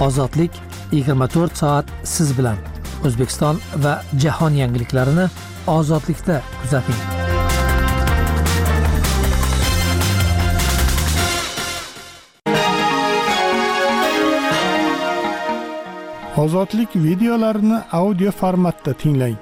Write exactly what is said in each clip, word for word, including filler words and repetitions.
Ozodlik yigirma to'rt soat siz bilan. O'zbekiston va jahon yangiliklarini Ozodlikda kuzating. Ozodlik videolarini audio formatda tinglang.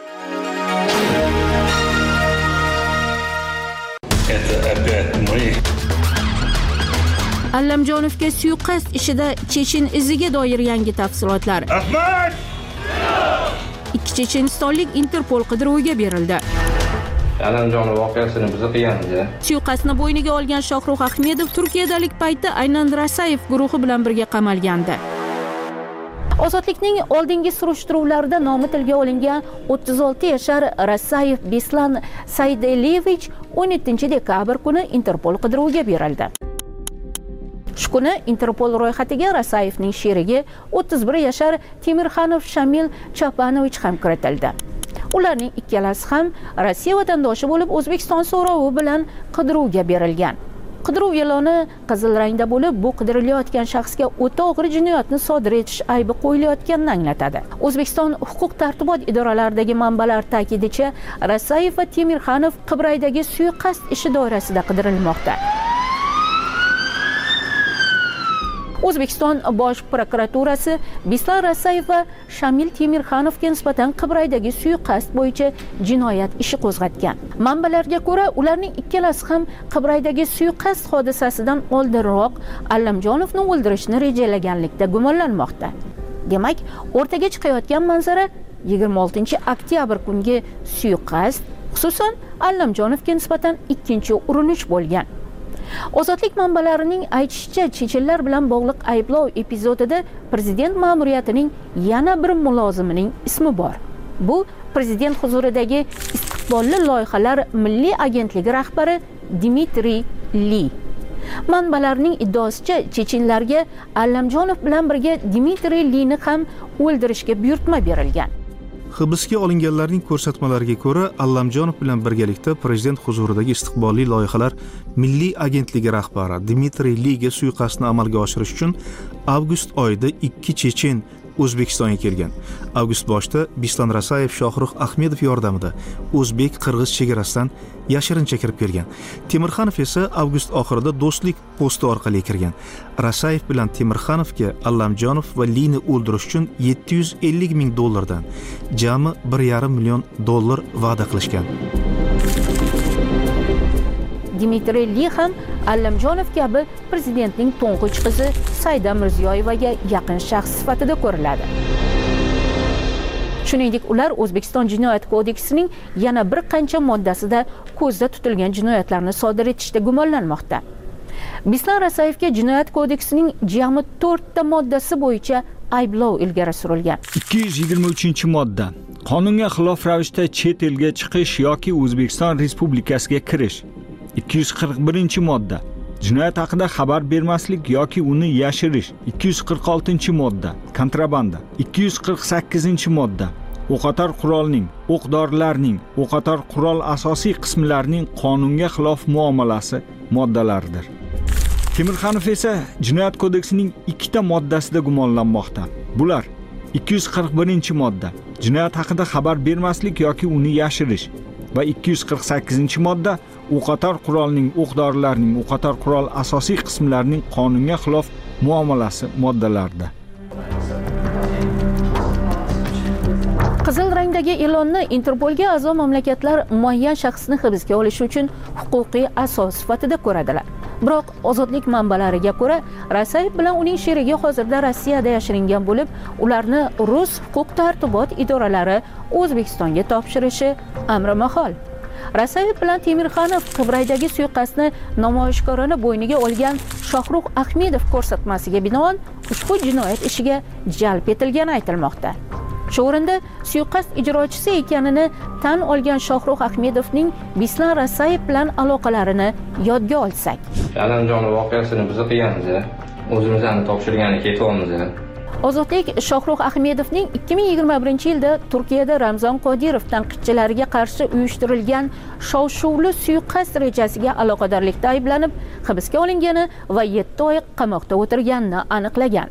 Allamjonovga suiqasd ishida Chechen iziga doir yangi tafsilotlar. Ahmad! Ikki chechenistonlik Interpol qidiruviga berildi. Allamjonov voqeasini biz qilganmiz. Suiqasdni bo'yniga olgan Shohrux Ahmedov Turkiyadalik paytda aynan Rasayev guruhi bilan birga qamalgandi. Ozodlikning oldingi surishtiruvlarida nomi tilga olingan o'ttiz olti yashar Rasayev Beslan Saydelevich o'n yettinchi dekabr kuni Interpol qidiruviga berildi. Shu kuni Interpol ro'yxatiga Rasayevning sherigi o'ttiz bir yashar Temirxanov Shamil Chapanovich ham kiritildi. Ularning ikkalasi ham Rossiya vatandoshi bo'lib, O'zbekiston so'rovi bilan qidiruvga berilgan. Qidiruv e'loni qizil rangda bo'lib, bu qidirilayotgan shaxsga o'ta og'ir jinoyatni sodir etish aybi qo'yilayotganini anglatadi. O'zbekiston huquq-tartibot idoralaridagi manbalar ta'kidicha, Rasayev va Temirxanov Qibraydagi suiqasd ishi doirasida qidirilmoqda. O'zbekiston Bosh prokuraturasi Beslan Rasayev va Shamil Temirxanovga nisbatan Qibraydagi suiqasd bo'yicha jinoyat ishi qo'zg'atgan. Manbalarga ko'ra, ularning ikkalasi ham Qibraydagi suiqasd hodisasidan oldinroq Allamjonovni o'ldirishni rejalaganlikda gumonlanmoqda. Demak, o'rtaga chiqayotgan manzara yigirma oltinchi oktyabr kungi suiqasd, xususan Allamjonovga nisbatan ikkinchi urinish bo'lgan. Ozodlik manbalarining aytishicha, chechenlar bilan bog'liq ayblov epizodida prezident ma'muriyatining yana bir mulozimining ismi bor. Bu prezident huzuridagi istiqbolli loyihalar milliy agentligi rahbari Dmitriy Li. Manbalarning iddaosicha, chechenlarga Allamjonov bilan birga Dmitriy Lini ham o'ldirishga buyurtma berilgan. Hibsga olinganlarning ko'rsatmalariga ko'ra, Allamjonov bilan birgalikda prezident huzuridagi istiqbolli loyihalar milliy agentligi rahbari Dmitriy Liga suiqasdni amalga oshirish uchun avgust oyida ikki chechen O'zbekistonga kelgan. Avgust boshida Beslan Rasayev Shohrux Ahmedov yordamida o'zbek-qirg'iz chegarasidan yashirincha kirib kelgan. Temirxanov esa avgust oxirida do'stlik posti orqali kirgan. Rasayev bilan Temirxanovga Allamjonov va Lini o'ldirish uchun yetti yuz ellik ming dollardan jami bir yarim million dollar va'da qilishgan. Dmitriy Li ham Allamjonov kabi prezidentning to'ng'ich qizi Saida Mirziyoyevaga yaqin shaxs sifatida ko'riladi. Shuningdek, ular O'zbekiston Jinoyat kodeksining yana bir qancha moddasida ko'zda tutilgan jinoyatlarni sodir etishda gumonlanmoqda. Beslan Rasayevga Jinoyat kodeksining jami to'rtta moddasi bo'yicha ayblov ilgari surilgan. ikki yuz yigirma uchinchi modda. Qonunga xilof ravishda chet elga chiqish yoki O'zbekiston Respublikasiga kirish. ikki yuz qirq birinchi modda. Jinoyat haqida xabar bermaslik yoki uni yashirish. ikki yuz qirq oltinchi modda. Kontrabanda. ikki yuz qirq sakkizinchi modda. O'qotar qurolning, o'q-dorilarning, o'qotar qurol asosiy qismlarining qonunga xilof muomalasi moddalaridir. Temirxanov esa Jinoyat kodeksining ikkita moddasida gumonlanmoqda. Bular ikki yuz qirq birinchi modda. Jinoyat haqida xabar bermaslik yoki uni yashirish va ikki yuz qirq sakkizinchi modda o'qotar qurolning, o'q-dorilarning, o'qotar qurol asosiy qismlarining qonunga xilof muomalasi moddalarida. Qizil rangdagi e'lonni Interpolga a'zo mamlakatlar muayyan shaxsni hibsga olish uchun huquqiy asos sifatida ko'radilar. Biroq ozodlik manbalariga ko'ra, Rasayev bilan uning sherigi hozirda Rossiyada yashiringan bo'lib, ularni rus huquq-tartibot idoralari O'zbekistonga topshirishi amri mahol. Rasayev bilan Temirxanov Qibraydagi suiqasdni namoyishkorona bo'yniga olgan Shohrux Ahmedov ko'rsatmasiga binoan ushbu jinoyat ishiga jalb etilgani aytilmoqda. Shu o'rinda suiqasd ijrochisi ekanini tan olgan Shohrux Ahmedovning Beslan Rasayev bilan aloqalarini yodga olsak. Allamjonov voqeasini biz qilganmiz. O'zimizni topshirgani ketyapmiz. Ozodlik Shohrux Ahmedovning ikki ming yigirma birinchi yilda Turkiyada Ramzon Qodirov tanqidchilariga qarshi uyushtirilgan shov-shuvli suiqasd rejasiga aloqadorlikda ayblanib, hibsga olingani va yetti oy qamoqda o'tirganini aniqlagan.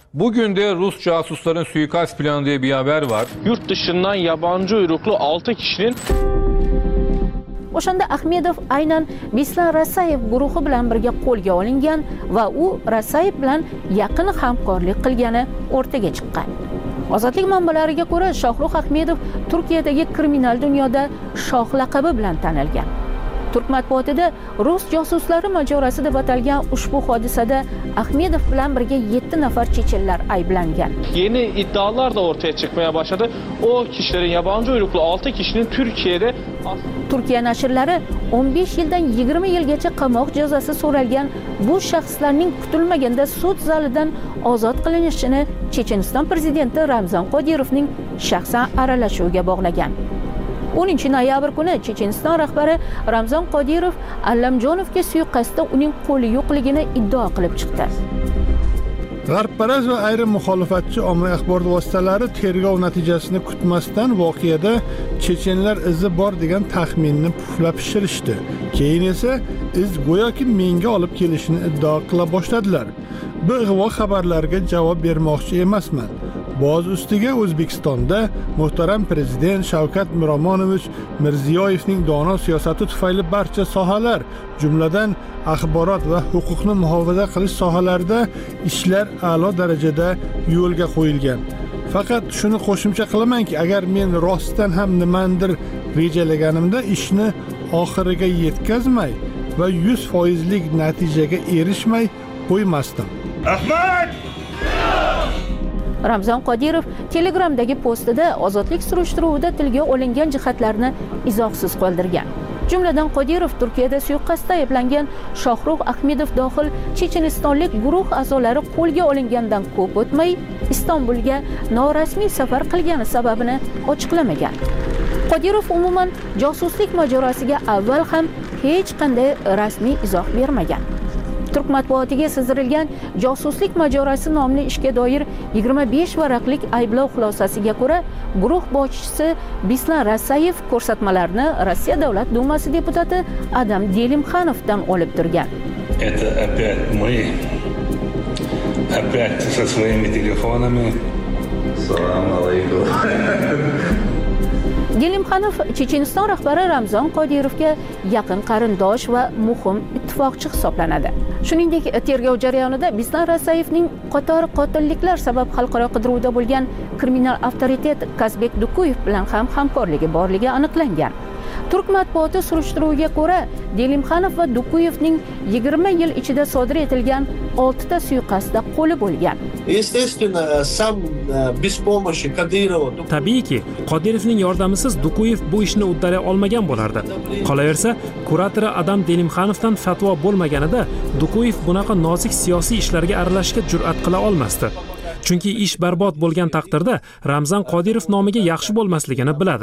Bugün de Rus casusların suikast planı diye bir haber var. Yurt dışından yabancı uyruklu altı kişinin O'shanda Ahmedov aynan Bislan Rasayev guruhi bilan birga qo'lga olingan va u Rasayev bilan yaqin hamkorlik qilgani o'rtaga chiqqan. Ozodlik manbalariga ko'ra, Shohrux Ahmedov Turkiyadagi kriminal dunyoda shoh laqabi bilan tanilgan. Turk matbuotida Rus josuslari mojarosi deb atalgan ushbu hodisada Ahmedov bilan birga yetti nafar chechenlar ayblangan. Yeni iddialar da ortaya çıkmaya başladı. O kişilerin yabancı uyruklu altı kişinin Türkiye'de Turkiya nashrlari o'n besh yildan yigirma yilgacha qamoq jazosi so'ralgan bu shaxslarning kutilmaganda sud zalidan ozod qilinishini Checheniston prezidenti Ramzan Qodirovning shaxsan aralashuviga bog'lagan. o'ninchi noyabr kuni Checheniston rahbari Ramzan Qodirov Allamjonovga suiqasdda uning qo'li yo'qligini iddao qilib chiqdi. G'arbparast va ayrim muxolifatchi ommaviy axborot vositalari tergov natijasini kutmasdan voqeada chechenlar izi bor degan taxminni puflab pishirishdi. Keyin esa iz go'yoki menga olib kelishini iddao qila boshladilar. Bu ig'vo xabarlarga javob bermoqchi emasman. Boz ustiga O'zbekistonda muhtaram prezident Shavkat Miromonovich Mirziyoyevning dono siyosati tufayli barcha sohalar, jumladan axborot va huquqni muhofaza qilish sohalarida ishlar a'lo darajada yo'lga qo'yilgan. Faqat shuni qo'shimcha qilamanki, agar men rostdan ham nimandir rejalaganimda ishni oxiriga yetkazmay va yuz foizlik natijaga erishmay qo'ymasdim. Ahmad! Ramzan Qodirov Telegramdagi postida ozodlik surishtiruvida tilga olingan jihatlarni izohsiz qoldirgan. Jumladan Qodirov Turkiyada suiqasdda ayblangan Shohrux Ahmedov dohil chechenistonlik guruh a'zolari qo'lga olingandan ko'p o'tmay Istanbulga norasmiy safar qilgani sababini ochiqlamagan. Qodirov umuman josuslik mojarosiga avval ham hech qanday rasmiy izoh bermagan. Turk matbuotiga sizdirilgan josuslik mojarosi nomli ishga doir yigirma besh varaqlik ayblov xulosasiga ko'ra, guruh boshchisi Bislan Rasayev ko'rsatmalarni Rossiya Davlat Dumasi deputati Adam Delimxanovdan olib turgan. Это опять мы. Опять со своими телефонами. Салам алейкум. Delimxanov Checheniston rahbari Ramzan Qodirovga yaqin qarindosh va muhim ittifoqchi hisoblanadi. Shuningdek, tergov jarayonida Bislan Rasayevning qator qotilliklar sabab xalqaro qidiruvda bo'lgan kriminal avtoritet Kazbek Dukuyev bilan ham hamkorligi borligi aniqlangan. Turk matbuoti surishtiruviga ko'ra, Delimxanov va Dukuyevning yigirma yil ichida sodir etilgan oltita suiqasdda qo'li bo'lgan. Tabiiyki, Qodirovning yordamisiz Dukuyev bu ishni uddalay olmagan bo'lardi. Qolaversa, kuratori Adam Delimxanovdan fatvo bo'lmaganida Dukuyev bunaqa nozik siyosiy ishlarga aralashishga jur'at qila olmasdi. Chunki ish barbod bo'lgan taqdirda Ramzan Qodirov nomiga yaxshi bo'lmasligini biladi.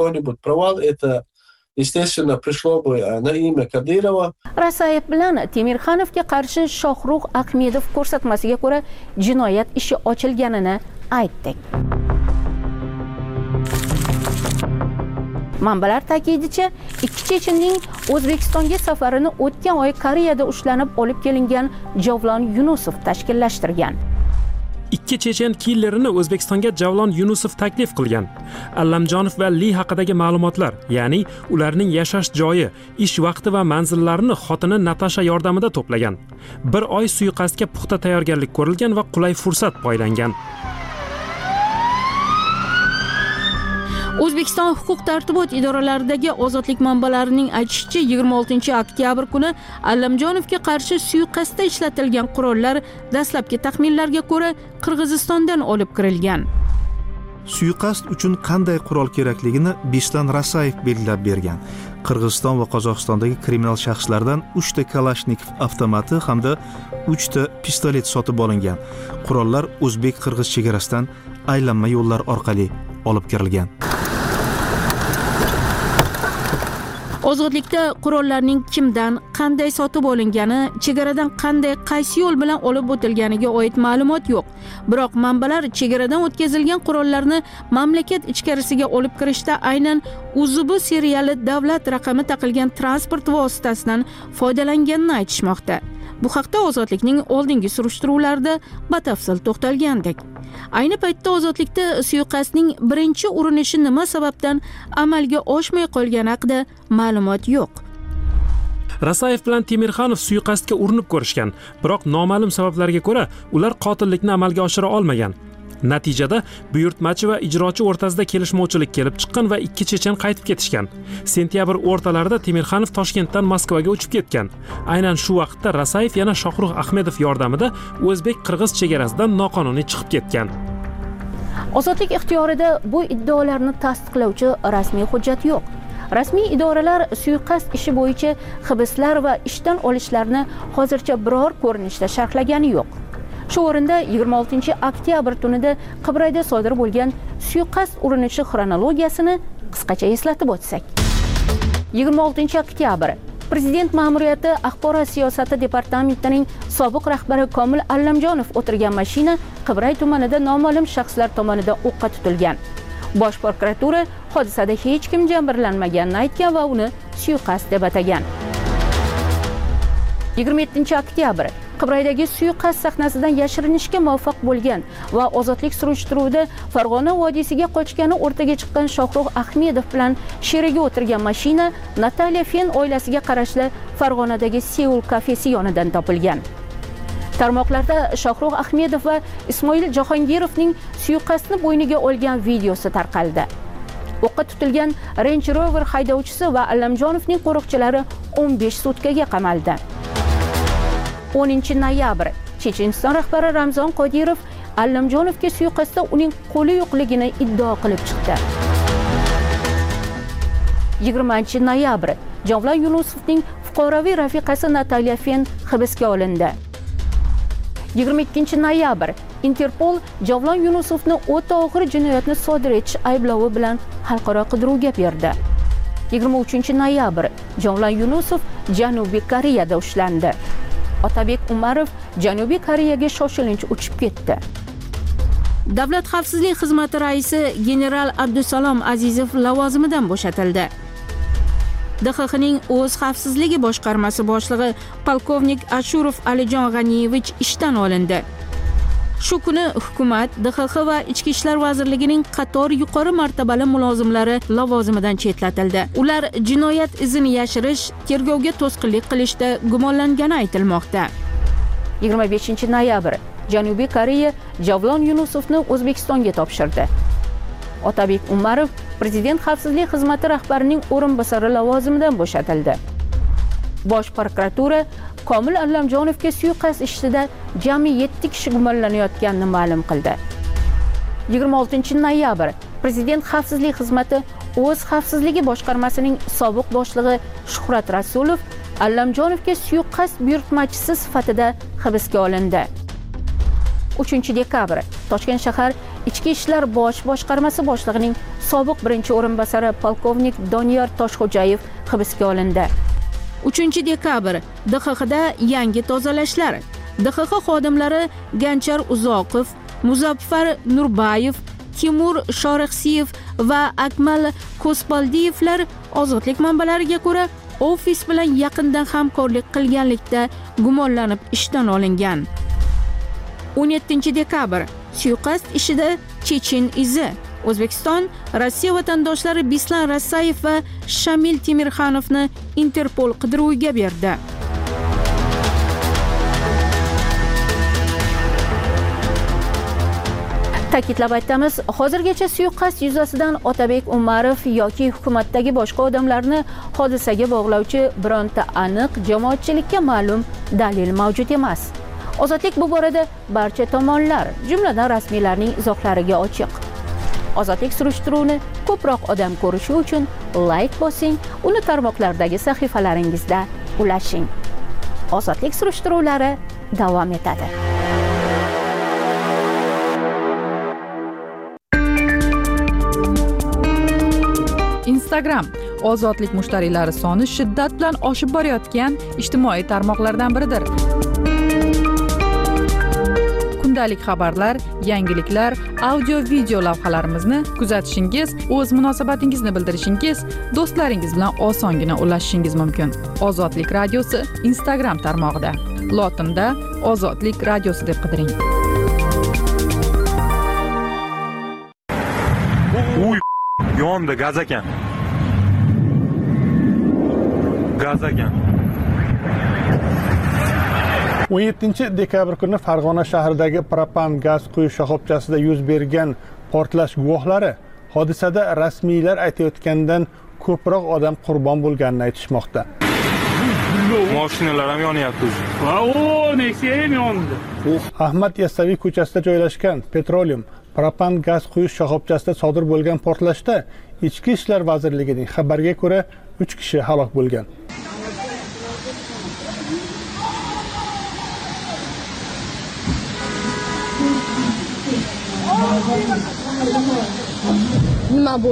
Естественно, пришло бы на имя Кадырова. Rasayev bilan Temirxanovga qarshi Shohrux Ahmedov ko'rsatmasiga ko'ra jinoyat ishi ochilganini aytdik. Manbalar ta'kidicha, ikki chechenning O'zbekistonga safarini o'tgan oy Koreyada ushlanib olib kelingan Javlon Yunusov tashkillashtirgan. Ikki chechen killerini O'zbekistonga Javlon Yunusov taklif qilgan. Allamjonov va Li haqidagi ma'lumotlar, ya'ni ularning yashash joyi, ish vaqti va manzillarini xotini Natasha yordamida to'plagan. Bir oy suiqasdga puxta tayyorgarlik ko'rilgan va qulay fursat poylangan. O'zbekiston huquq tartibot idoralaridagi ozodlik manbalarining aytishicha, yigirma oltinchi oktyabr kuni Allamjonovga qarshi suiqasdda ishlatilgan qurollar dastlabki taxminlarga ko'ra Qirg'izistondan olib kirilgan. Suiqasd uchun qanday qurol kerakligini Bislan Rasayev belgilab bergan. Qirg'iziston va Qozog'istondagi kriminal shaxslardan uchta Kalashnikov avtomati hamda uchta pistolet sotib olingan. Qurollar o'zbek-qirg'iz chegarasidan aylanma yo'llar orqali olib kirilgan. Ozodlikda qurollarning kimdan, qanday sotib olingani, chegaradan qanday qaysi yo'l bilan olib o'tilganiga oid ma'lumot yo'q. Biroq manbalar chegaradan o'tkazilgan qurollarni mamlakat ichkarisiga olib kirishda aynan Uzubu seriali davlat raqami taqilgan transport vositasidan foydalanganini aytishmoqda. Bu haqda Ozodlikning oldingi surishtiruvlarida batafsil to'xtalgandik. Ayni paytda Ozodlikda suiqasdning birinchi urinishi nima sababdan amalga oshmay qolgani haqida ma'lumot yo'q. Rasayev bilan Temirxanov suiqasdga urinib ko'rishgan, biroq noma'lum sabablarga ko'ra ular qotillikni amalga oshira olmagan. Natijada buyurtmachi va ijrochi o'rtasida kelishmovchilik kelib chiqqan va ikki chechen qaytib ketishgan. Sentyabr o'rtalarida Temirxanov Toshkentdan Moskvaga uchib ketgan. Aynan shu vaqtda Rasayev yana Shohruh Ahmedov yordamida o'zbek-qirg'iz chegarasidan noqonuniy chiqib ketgan. Ozodlik ixtiyorida bu iddaolarni tasdiqlovchi rasmiy hujjat yo'q. Rasmiy idoralar suiqasd ishi bo'yicha hibslar va ishdan olishlarni hozircha biror ko'rinishda sharhlagani yo'q. Shu o'rinda yigirma oltinchi oktyabr tunida Qibrayda sodir bo'lgan suiqasd urinishi xronologiyasini qisqacha eslatib o'tsak. yigirma oltinchi oktyabr Prezident ma'muriyati axborot siyosati departamentining sobiq rahbari Komil Allamjonov o'tirgan mashina Qibray tumanida noma'lum shaxslar tomonidan o'qqa tutilgan. Bosh prokuratura hodisada hech kim jabrlanmaganini aytgan va uni suiqasd deb atagan. yigirma yettinchi oktyabr Qibraydagi suiqasd sahnasidan yashirinishga muvaffaq bo'lgan va ozodlik surishtiruvida Farg'ona vodiysiga qochgani o'rtaga chiqqan Shohruh Ahmedov bilan sherigi o'tirgan mashina Nataliya Fen oilasiga qarashli Farg'onadagi Seul kafesi yonidan topilgan. Tarmoqlarda Shohruh Ahmedov va Ismoil Jahongirovning suiqasdni bo'yniga olgan videosi tarqaldi. O'qqa tutilgan Range Rover haydovchisi va Allamjonovning qo'riqchilari o'n besh sutkaga qamaldi. o'ninchi noyabr Checheniston rahbari Ramzon Qodirov Allamjonovga suiqasdda uning qo'li yo'qligini iddao qilib chiqdi. yigirmanchi noyabr Javlon Yunusovning fuqaroviy rafiqasi Nataliya Fen hibsga olindi. yigirma ikkinchi noyabr Interpol Javlon Yunusovni o'ta og'ir jinoyatni sodir etish ayblovi bilan xalqaro qidiruvga berdi. yigirma uchinchi noyabr Javlon Yunusov Janubiy Koreyada ushlandi. Otabek Umarov Janubiy Koreyaga shoshilinch uchib ketdi. Davlat xavfsizlik xizmati raisi general Abdusalom Azizov lavozimidan bo'shatildi. D X X'ning o'z xavfsizligi boshqarmasi boshlig'i polkovnik Ashurov Alijon G'aniyevich ishdan olindi. Shu kuni hukumat, D X X va Ichki ishlar vazirligining qator yuqori martabali mulozimlari lavozimidan chetlatildi. Ular jinoyat izini yashirish, tergovga to'sqinlik qilishda gumonlangani aytilmoqda. yigirma beshinchi noyabr Janubiy Koreya Javlon Yunusovni O'zbekistonga topshirdi. Otabek Umarov Prezident xavfsizlik xizmati rahbarining o'rinbosari lavozimidan bo'shatildi. Bosh prokuratura Komil Allamjonovga suiqasd ishida jami yetti kishi gumonlanayotganini ma'lum qildi. yigirma oltinchi noyabr Prezident xavfsizlik xizmati o'z xavfsizligi boshqarmasining sobiq boshlig'i Shuhrat Rasulov Allamjonovga suiqasd buyurtmachisi sifatida hibsga olindi. uchinchi dekabr Toshkent shahar Ichki ishlar bosh boshqarmasi boshlig'ining sobiq birinchi o'rinbosari polkovnik Doniyor Toshxo'jayev hibsga olindi. uchinchi dekabr D X X'da yangi tozalashlar. D X X xodimlari Ganchar Uzoqov, Muzaffar Nurbayev, Timur Shorixsiyev va Akmal Ko'spaldiyevlar ozodlik manbalariga ko'ra ofis bilan yaqindan hamkorlik qilganlikda gumonlanib ishdan olingan. o'n yettinchi dekabr suiqasd ishida Chechen izi. O'zbekiston Rossiya vatandoshlari Bislan Rasayev va Shamil Temirxanovni Interpol qidiruviga berdi. Ta'kidlab aytamiz, hozirgacha suiqasd yuzasidan Otabek Umarov yoki hukumatdagi boshqa odamlarni hodisaga bog'lovchi bironta aniq jamoatchilikka ma'lum dalil mavjud emas. Ozodlik bu borada barcha tomonlar, jumladan rasmiylarning izohlariga ochiq. Ozodlik surishtiruvini ko'proq odam ko'rishi uchun like bosing, uni tarmoqlardagi sahifalaringizda ulashing. Ozodlik surishtiruvlari davom etadi. Instagram ozodlik mushtariylari soni shiddat bilan oshib borayotgan ijtimoiy tarmoqlardan biridir. Kundalik xabarlar, yangiliklar, audio-video lavhalarimizni kuzatishingiz, o'z munosabatingizni bildirishingiz, do'stlaringiz bilan osongina ulashishingiz mumkin. Ozodlik radiosi Instagram tarmog'ida. Lotinda Ozodlik radiosi deb qidiring. Uy, yonda gaz ekan. Gaz ekan. o'n yettinchi dekabr kuni Farg'ona shahridagi propan gaz quyish shoxobchasida yuz bergan portlash guvohlari hodisada rasmiylar aytayotgandan ko'proq odam qurbon bo'lganini aytishmoqda. Mashinalar ham yonyapti. Va o, Nexia ham yondi. Ahmad Yassaviy ko'chasida joylashgan Petroleum propan gaz quyish shoxobchasida sodir bo'lgan portlashda Ichki ishlar vazirligining xabariga ko'ra uch kishi halok bo'lgan. Nima bu?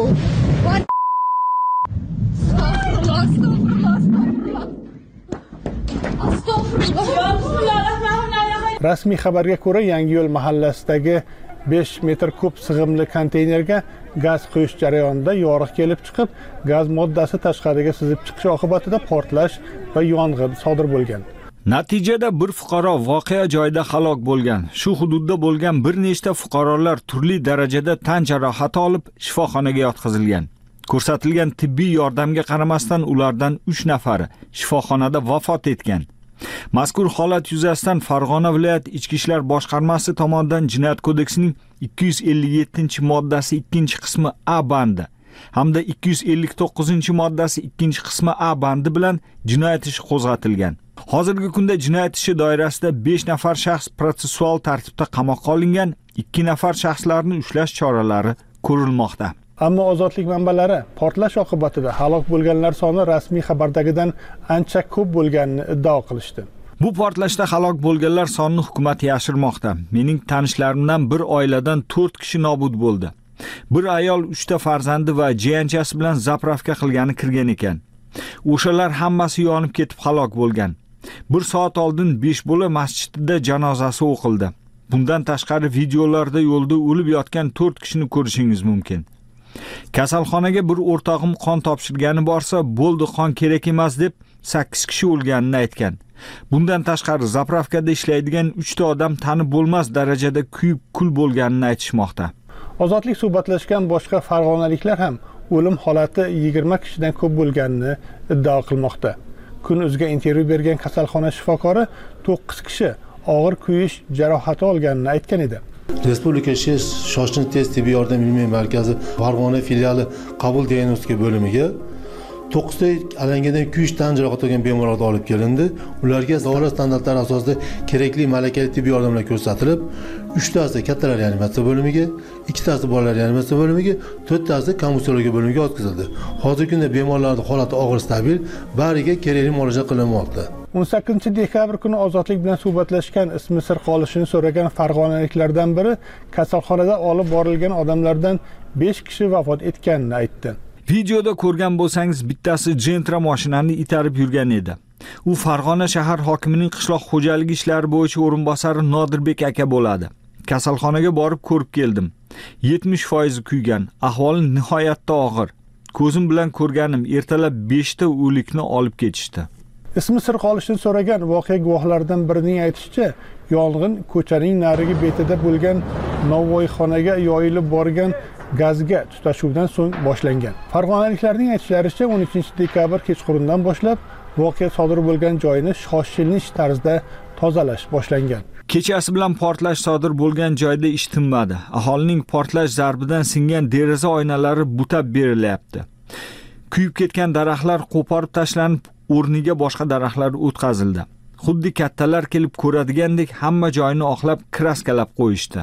Rasmiy xabarga ko'ra, Yangiyo'l mahallasidagi besh metr kub sig'imli konteynerga gaz quyish jarayonida yoriq kelib chiqib, gaz moddasi tashqariga sizib chiqishi oqibatida portlash va yong'in sodir bo'lgan. Natijada bir fuqaro voqea joyida halok bo'lgan. Shu hududda bo'lgan bir nechta fuqarolar turli darajada tan jarohati olib shifoxonaga yotqizilgan. Ko'rsatilgan tibbiy yordamga qaramasdan ulardan uch nafari shifoxonada vafot etgan. Mazkur holat yuzasidan Farg'ona viloyat Ichki ishlar boshqarmasi tomonidan Jinoyat kodeksining ikki yuz ellik yettinchi moddasi ikkinchi qismi A bandi hamda ikki yuz ellik to'qqizinchi moddasi ikkinchi qismi A bandi bilan jinoyat ishi qo'zg'atilgan. Hozirgi kunda jinoyat ishi doirasida besh nafar shaxs protsessual tartibda qamoqqa olingan, ikki nafar shaxslarni ushlash choralari ko'rilmoqda. Ammo ozodlik manbalari portlash oqibatida halok bo'lganlar soni rasmiy xabardagidan ancha ko'p bo'lganini iddao qilishdi. Bu portlashda halok bo'lganlar sonini hukumat yashirmoqda. Mening tanishlarimdan bir oiladan to'rt kishi nobud bo'ldi. Bir ayol uchta farzandi va jiyanchasi bilan zapravka qilgani kirgan ekan. O'shalar hammasi yonib ketib halok bo'lgan. Bir soat oldin besh bo'la masjidida janozasi o'qildi. Bundan tashqari videolarda yo'lda o'lib yotgan to'rt kishini ko'rishingiz mumkin. Kasalxonaga bir o'rtog'im qon topshirgani borsa, bo'ldi qon kerak emas deb sakkiz kishi o'lganini aytgan. Bundan tashqari zapravkada ishlaydigan uchta odam tanib bo'lmas darajada kuyib kul bo'lganini aytishmoqda. Ozodlik suhbatlashgan boshqa farg'onaliklar ham o'lim holati yigirma kishidan ko'p bo'lganini iddao qilmoqda. Kun.uzga intervyu bergan kasalxona shifokori to'qqiz kishi og'ir kuyish jarohati olganini aytgan edi. Respublika shoshilinch tez tibbiy yordam ilmiy markazi Farg'ona filiali qabul diagnostika bo'limiga to'qqizta alangadan kuyish tan jarohati olgan bemorlarni olib kelindi. Ularga davlat standartlari asosida kerakli malakali tibbiy yordamlar ko'rsatilib, uchtasi kattalar reanimatsiya bo'limiga, ikkitasi bolalar reanimatsiya bo'limiga, to'rttasi komissiyologiya bo'limiga o'tkazildi. Hozirgi kunda bemorlarning holati og'ir stabil, bariga kerakli muolaja qilinmoqda. o'n sakkizinchi dekabr kuni ozodlik bilan suhbatlashgan ismi sir qolishini so'ragan farg'onaliklardan biri kasalxonada olib borilgan odamlardan besh kishi vafot etganini aytdi. Videoda ko'rgan bo'lsangiz, bittasi Gentra mashinani itarib yurgan edi. U Farg'ona shahar hokimining qishloq xo'jaligi ishlari bo'yicha o'rinbosari Nodirbek aka bo'ladi. Kasalxonaga borib ko'rib keldim. yetmish foiz kuygan, ahvoli nihoyatda og'ir. Ko'zim bilan ko'rganim, ertalab beshta o'likni olib ketishdi. Ismi sir qolishini so'ragan voqea guvohlaridan birining aytishicha, yong'in ko'chaning narigi betida bo'lgan novvoyxonaga yoyilib borgan gazga tutashuvdan so'ng boshlangan. Farg'onaliklarning aytishlaricha o'n uchinchi dekabr kechqurundan boshlab voqea sodir bo'lgan joyni shoshilinch tarzda tozalash boshlangan. Kechasi bilan portlash sodir bo'lgan joyda ish tinmadi. Aholining portlash zarbidan singan deraza oynalari butab berilyapti. Kuyib ketgan daraxtlar qo'porib tashlanib, o'rniga boshqa daraxtlar o'tkazildi. Xuddi kattalar kelib ko'radigandek hamma joyni oqlab kraskalab qo'yishdi.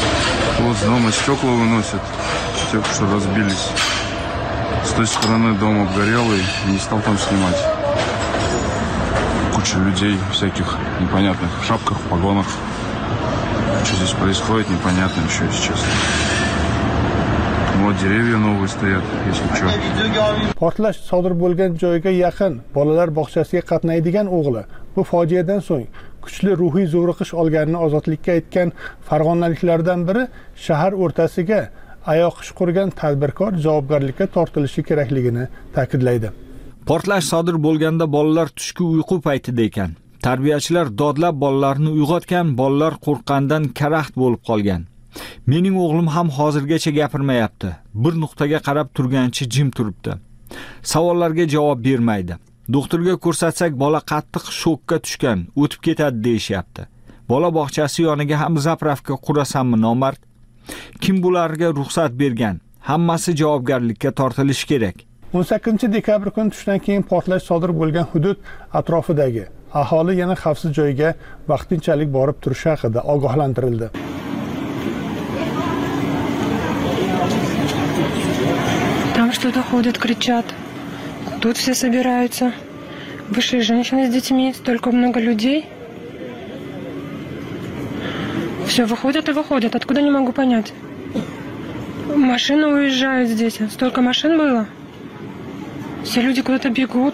Вот с дома стекла выносят, те, что разбились. С той стороны дом обгорелый, не стал там снимать. Куча людей всяких непонятных в шапках, в погонах. Что здесь происходит, непонятно еще, если честно. Вот деревья новые стоят, если что. Portlash sodir bo'lgan joyga yaqin bolalar bog'chasiga qatnaydigan o'g'li bu fojiadan so'ng kuchli ruhiy zo'riqish olganini ozodlikka aytgan farg'onaliklardan biri shahar o'rtasiga ayoq ish qurgan tadbirkor javobgarlikka tortilishi kerakligini ta'kidlaydi. Portlash sodir bo'lganda bolalar tushki uyqu paytida ekan. Tarbiyachilar dodlab bolalarni uyg'otgan, bolalar qo'rqqandan karaxt bo'lib qolgan. Mening o'g'lim ham hozirgacha gapirmayapti. Bir nuqtaga qarab turgancha jim turibdi. Savollarga javob bermaydi. Doktorga ko'rsatsak bola qattiq shokka tushgan, o'tib ketadi deyishyapti. Bola bog'chasi yoniga ham zapravka qurasanmi nomard? Kim bularga ruxsat bergan? Hammasi javobgarlikka tortilishi kerak. o'n sakkizinchi dekabr kuni tushdan keyin portlash sodir bo'lgan hudud atrofidagi aholi yana xavfsiz joyga vaqtinchalik borib turishi haqida ogohlantirildi. Там что-то ходят, кричат. Тут все собираются. Вышли женщины с детьми, столько много людей. Все, выходят и выходят. Откуда, не могу понять. Машины уезжают здесь. Столько машин было. Все люди куда-то бегут.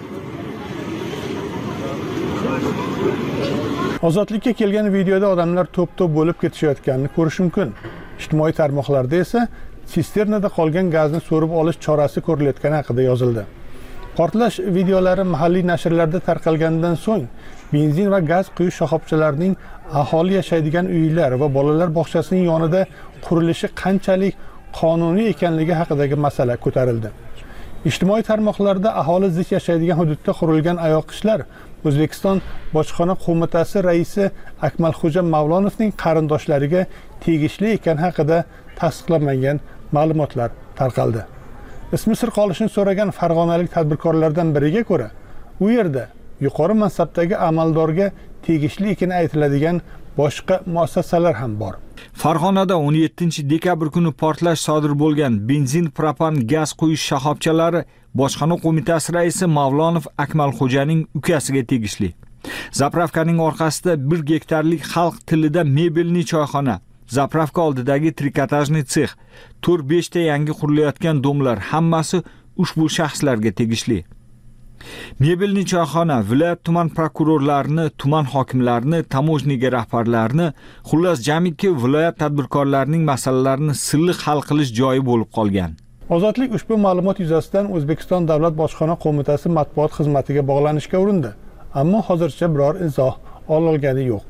Ozodlikka kelgan videoda odamlar to'p-to'p bo'lib ketishayotganini ko'rish mumkin. Ijtimoiy tarmoqlarda esa sisternada qolgan gazni so'rib olish chorasi ko'rilayotgani haqida yozildi. Portlash videolari mahalliy nashrlarda tarqalgandan so'ng benzin va gaz quyish shoxobchalarining aholi yashaydigan uylar va bolalar bog'chasining yonida qurilishi qanchalik qonuniy ekanligi haqidagi masala ko'tarildi. Ijtimoiy tarmoqlarda aholi zich yashaydigan hududda qurilgan ayoqishlar O'zbekiston Bojxona qo'mitasi raisi Akmalxo'ja Mavlonovning qarindoshlariga tegishli ekani haqida tasdiqlanmagan ma'lumotlar tarqaldi. Ismi sir qolishini so'ragan farg'onalik tadbirkorlardan biriga ko'ra, u yerda yuqori mansabdagi amaldorga tegishli ekani aytiladigan boshqa muassasalar ham bor. Farg'onada o'n yettinchi dekabr kuni portlash sodir bo'lgan benzin, propan, gaz quyish shoxobchalari Bojxona qo'mitasi raisi Mavlonov Akmalxo'janing ukasiga tegishli. Zapravkaning orqasida bir gektarlik xalq tilida mebelli choyxona, zapravka oldidagi trikotajniy sex, to'rt besh ta yangi qurilayotgan domlar hammasi ushbu shaxslarga tegishli. Mebelli choyxona viloyat tuman prokurorlarini, tuman hokimlarini, tamojniga rahbarlarini, xullas jamiki viloyat tadbirkorlarining masalalarini silliq hal qilish joyi bo'lib qolgan. Ozodlik ushbu ma'lumot yuzasidan O'zbekiston Davlat Bojxona qo'mitasi matbuot xizmatiga bog'lanishga urindi, ammo hozircha biror izoh ololgani yo'q.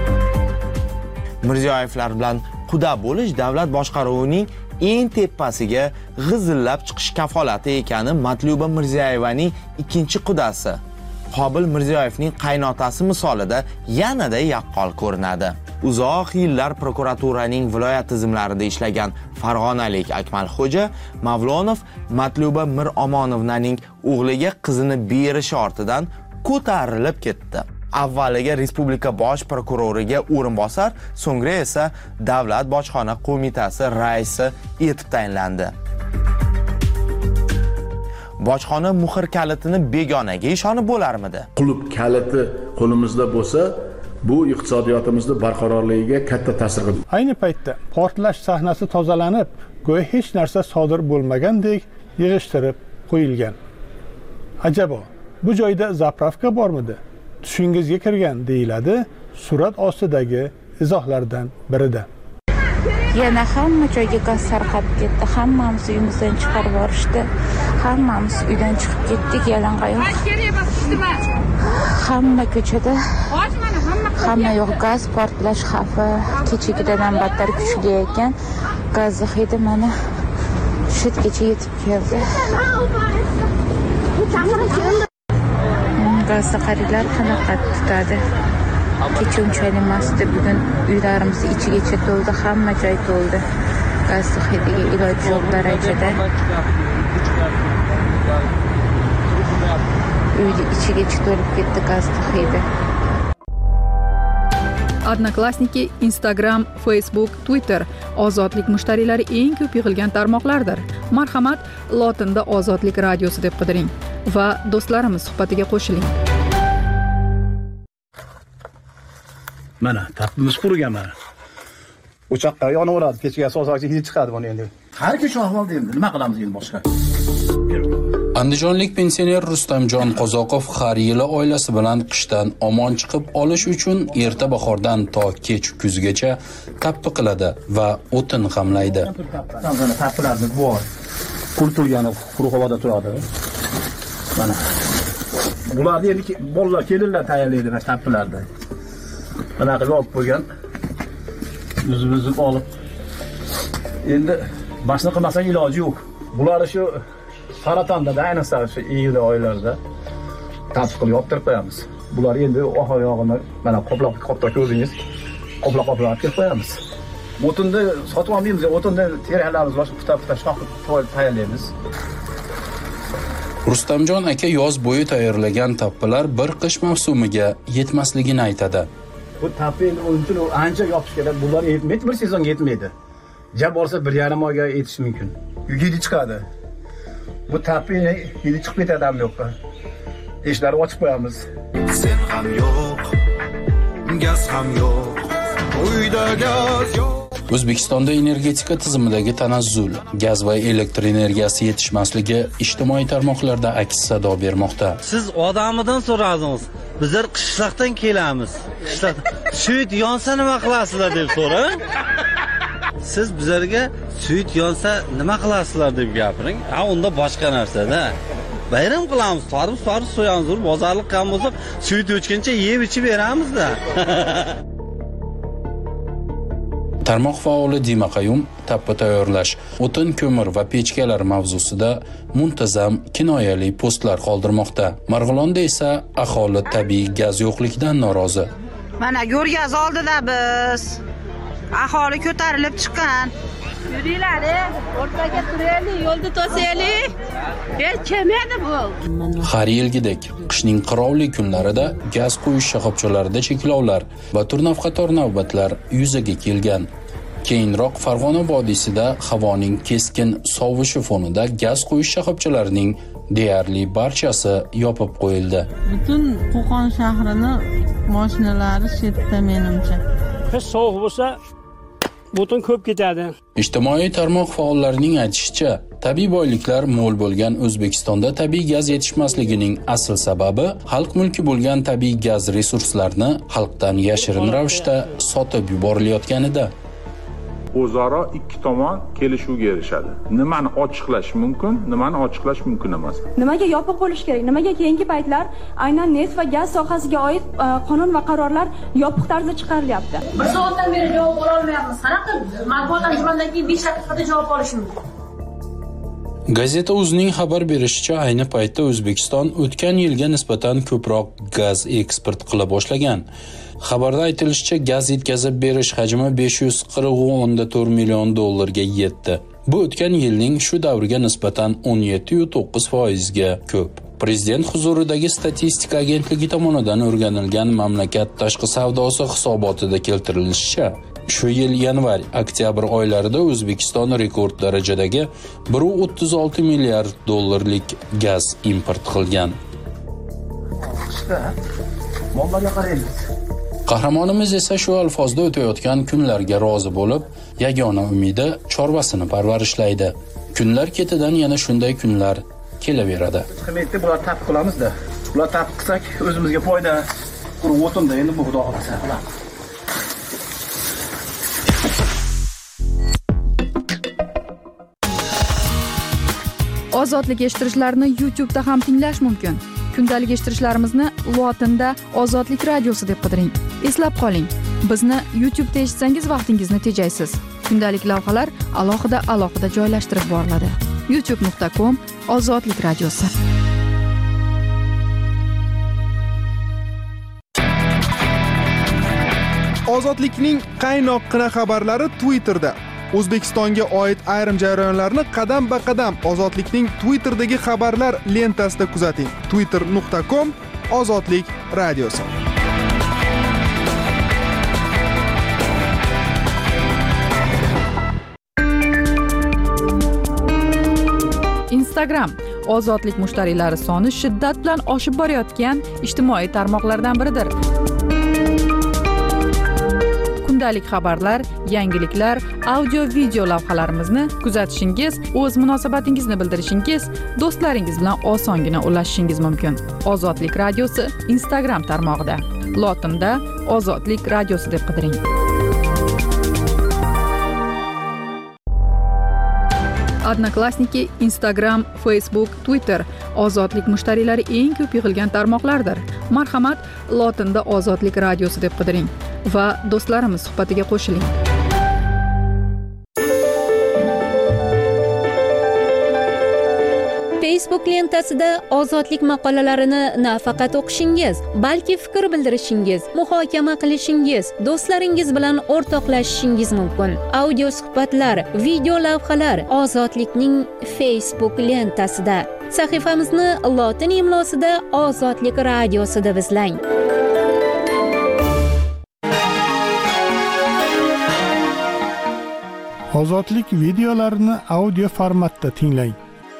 Mirziyoyevlar bilan quda bo'lish davlat boshqaruvining eng tepasiga g'izillab chiqish kafolati ekani Matluba Mirziyoyevaning ikkinchi qudasi Qobil Mirziyoyevning qaynotasi misolida yanada yaqqol ko'rinadi. Uzoq yillar prokuraturaning viloyat tizimlarida ishlagan farg'onalik Akmalxo'ja Mavlonov Matluba Miromonovnaning o'g'liga qizini berishi ortidan ko'tarilib ketdi. Avvaliga respublika bosh prokuroriga o'rinbosar, so'ngra esa Davlat bojxona qo'mitasi raisi etib tayinlandi. Bojxona muhr kalitini begonaga ishonib bo'larmidi? Qulub kaliti qo'limizda bo'lsa, bu iqtisodiyotimizning barqarorligiga katta ta'sir qiladi. Ayni paytda portlash sahnasi tozalanib, go'yo hech narsa sodir bo'lmagandek yig'ishtirib qo'yilgan. Ajabo, bu joyda zapravka bormidi? Tushingizga kirgan deyiladi surat ostidagi izohlardan birida. Yana hamma joyga gaz tarqab ketdi. Hammamiz uyimizdan chiqarib yuborishdi. Hammamiz uydan chiqib ketdik yalangoyoq. Hamma ko'chada hamma yo'q gaz portlash xavfi kechagidan battar kuchli ekan. Gaz hidi mana shitgacha yetib keldi. Gazda qariylar qanaqa tutadi. Kecha unchalik emasdi, bugun uylarimiz ichigacha to'ldi, hamma joy to'ldi. Gaz hidiga iloji yo'q darajada. Uyni ichigacha to'lib ketdi gaz hidi. Odnoklassniki, Instagram, Facebook, Twitter ozodlik mushtariylari eng ko'p yig'ilgan tarmoqlardir. Marhamat, lotinda Ozodlik radiosi deb qidiring va do'stlarimiz suhbatiga qo'shiling. Mana, tapimiz qurigan mana. O'choqqa yonaveradi, kechga asosan hidi chiqadi buni endi. har kun shu ahvolda endi nima qilamiz endi boshqa. Andijonlik pensioner Rustamjon Qozoqov har yili oilasi bilan qishdan omon chiqib olish uchun erta bahordan to kech kuzgacha tappi qiladi va o'tin g'amlaydi. Mana tappilarimiz bor. Quritilgani quruq havoda turadi. Mana bularni endi bolalar kelinlar tayyorlaydi mana tappilarda. Mana qilib olib qo'ygan. O'zimizni olib. Endi boshqa qilmasang iloji yo'q. Bular shu saratonda, ayniqsa shu iyul oylarida tappi qilib yoptirib qo'yamiz. Bular endi oxir yog'ini mana qoplab qoplab ko'rdingiz. Qoplab qoplab kelib qo'yamiz. O'tinda sotib olmaymiz, o'tinda teraklarimiz boshqa puta-puta shoqib tayyorlaymiz. Rustamjon aka yoz bo'yi tayyorlagan tappilar bir qish mavsumiga yetmasligini aytadi. Bu tappi uchun ancha yopish kerak. Bular yetmaydi, bir sezonga yetmaydi. Jab olsa bir yarim oyga yetish mumkin. Yigidi chiqadi. Bu tappi yigidi chiqib ketadi ham yo'q. Eshiklarni ochib qo'yamiz. Sen ham yo'q, gaz ham yo'q, uyda gaz yo'q. O'zbekistonda energetika tizimidagi tanazzul, gaz va elektr energiyasi yetishmasligi ijtimoiy tarmoqlarda aks sado bermoqda. Siz odamidan so'radingiz. Bizlar qishloqdan kelamiz. Qishloq suyut yonsa nima qilasizlar deb so'rang. Siz bizlarga suyut yonsa nima qilasizlar deb gapiring. Ha, unda boshqa narsa-da. Bayram qilamiz, torib, torib so'yamiz, bozorlik ham bo'lsa, suyut o'chguncha yeb ichib beramiz-da. Tarmoq faoli Dima Qayum tappi tayyorlash, o'tin, ko'mir va pechkalar mavzusida muntazam kinoyali postlar qoldirmoqda. Marg'ilonda esa aholi tabiiy gaz yo'qligidan norozi. Mana go'rgaz oldida biz aholi ko'tarilib chiqqan. Yuringlar, o'rtaga turaylik, yo'lda to'saylik. Hech kim edi bu? Har yilgidek qishning qirovli kunlarida gaz quyish shoxobchalarida cheklovlar va turnavqator navbatlar yuzaga kelgan. Keyinroq Farg'ona vodiysida havoning keskin sovishi fonida gaz quyish shoxobchalarining deyarli barchasi yopib qo'yildi. Butun Qo'qon shahrini mashinalari chetda menimcha. Qish sovuq bo'lsa butun ko'p ketadi. Ijtimoiy tarmoq faollarining aytishicha, tabiiy boyliklar mo'l bo'lgan O'zbekistonda tabiiy gaz yetishmasligining asl sababi xalq mulki bo'lgan tabiiy gaz resurslarini xalqdan yashirin ravishda sotib yuborilayotganida. O'zaro ikki tomon kelishuvga erishadi. Nimani ochiqlash mumkin, nimani ochiqlash mumkin emas. Nimaga yopiq bo'lish kerak? Nimaga keyingi paytlar aynan neft va gaz sohasiga oid qonun va qarorlar yopiq tarzda chiqarilyapti? Bir soatdan beri javob ola olmayapmiz. Qanaqa matbuot anjumandan keyin besh daqiqada javob olish mumkin? Gazeta o'zining xabar berishicha, ayni paytda O'zbekiston o'tgan yilga nisbatan ko'proq gaz eksport qila boshlagan. Xabarda aytilishicha, gaz yetkazib berish hajmi besh yuz qirq o'nda to'rt million dollarga yetdi. Bu o'tgan yilning shu davriga nisbatan o'n yetti nuqta to'qqiz foizga ko'p. Prezident huzuridagi statistika agentligi tomonidan o'rganilgan mamlakat tashqi savdosi hisobotida keltirilishicha, shu yil yanvar-oktyabr oylarida O'zbekiston rekord darajadagi bir nuqta o'ttiz olti milliard dollarlik gaz import qilgan. Qahramonimiz esa shu alfozda o'tayotgan kunlarga rozi bo'lib, yagona umidi chorvasini parvarishlaydi. Kunlar ketidan yana shunday kunlar kelaveradi. Qimetda bular tap qilamiz-da. Bular tap qilsak o'zimizga foyda. Quruq o'tinda endi bu xudo xolasa qilamiz. Ozodlik eshittirishlarini YouTube da ham tinglash mumkin. Kundalik eshittirishlarimizni lotinda Ozodlik radiosi deb qidiring. Eslab qoling, bizni YouTube'da eshitsangiz vaqtingizni tejaysiz. Kundalik lavhalar alohida alohida joylashtirib boriladi. youtube nuqta com Ozodlik radiosi. Ozodlikning qaynoqqina xabarlari Twitterda. O'zbekistonga oid ayrim jarayonlarni qadam-ba-qadam Ozodlikning Twitter'dagi xabarlar lentasida kuzating. twitter nuqta com Ozodlik radiosi. Instagram ozodlik mushtariylari soni shiddat bilan oshib borayotgan ijtimoiy tarmoqlardan biridir. kundalik xabarlar, yangiliklar, audio video lavhalarimizni kuzatishingiz, o'z munosabatingizni bildirishingiz, do'stlaringiz bilan osongina ulashishingiz mumkin. Ozodlik radiosi Instagram tarmog'ida lotinda Ozodlik radiosi deb qidiring. Odnoklassniki, Instagram, Facebook, Twitter ozodlik mushtariylari eng ko'p yig'ilgan tarmoqlardir. Marhamat, lotinda Ozodlik radiosi deb qidiring va do'stlarimiz suhbatiga qo'shiling. Facebook lentasida ozodlik maqolalarini nafaqat o'qishingiz, balki fikr bildirishingiz, muhokama qilishingiz, do'stlaringiz bilan o'rtoqlashishingiz mumkin. Audio suhbatlar, video lavhalar Ozodlikning Facebook lentasida. Sahifamizni lotin imlosida Ozodlik radiosi deb izlang. Ozodlik videolarini audio formatda tinglang.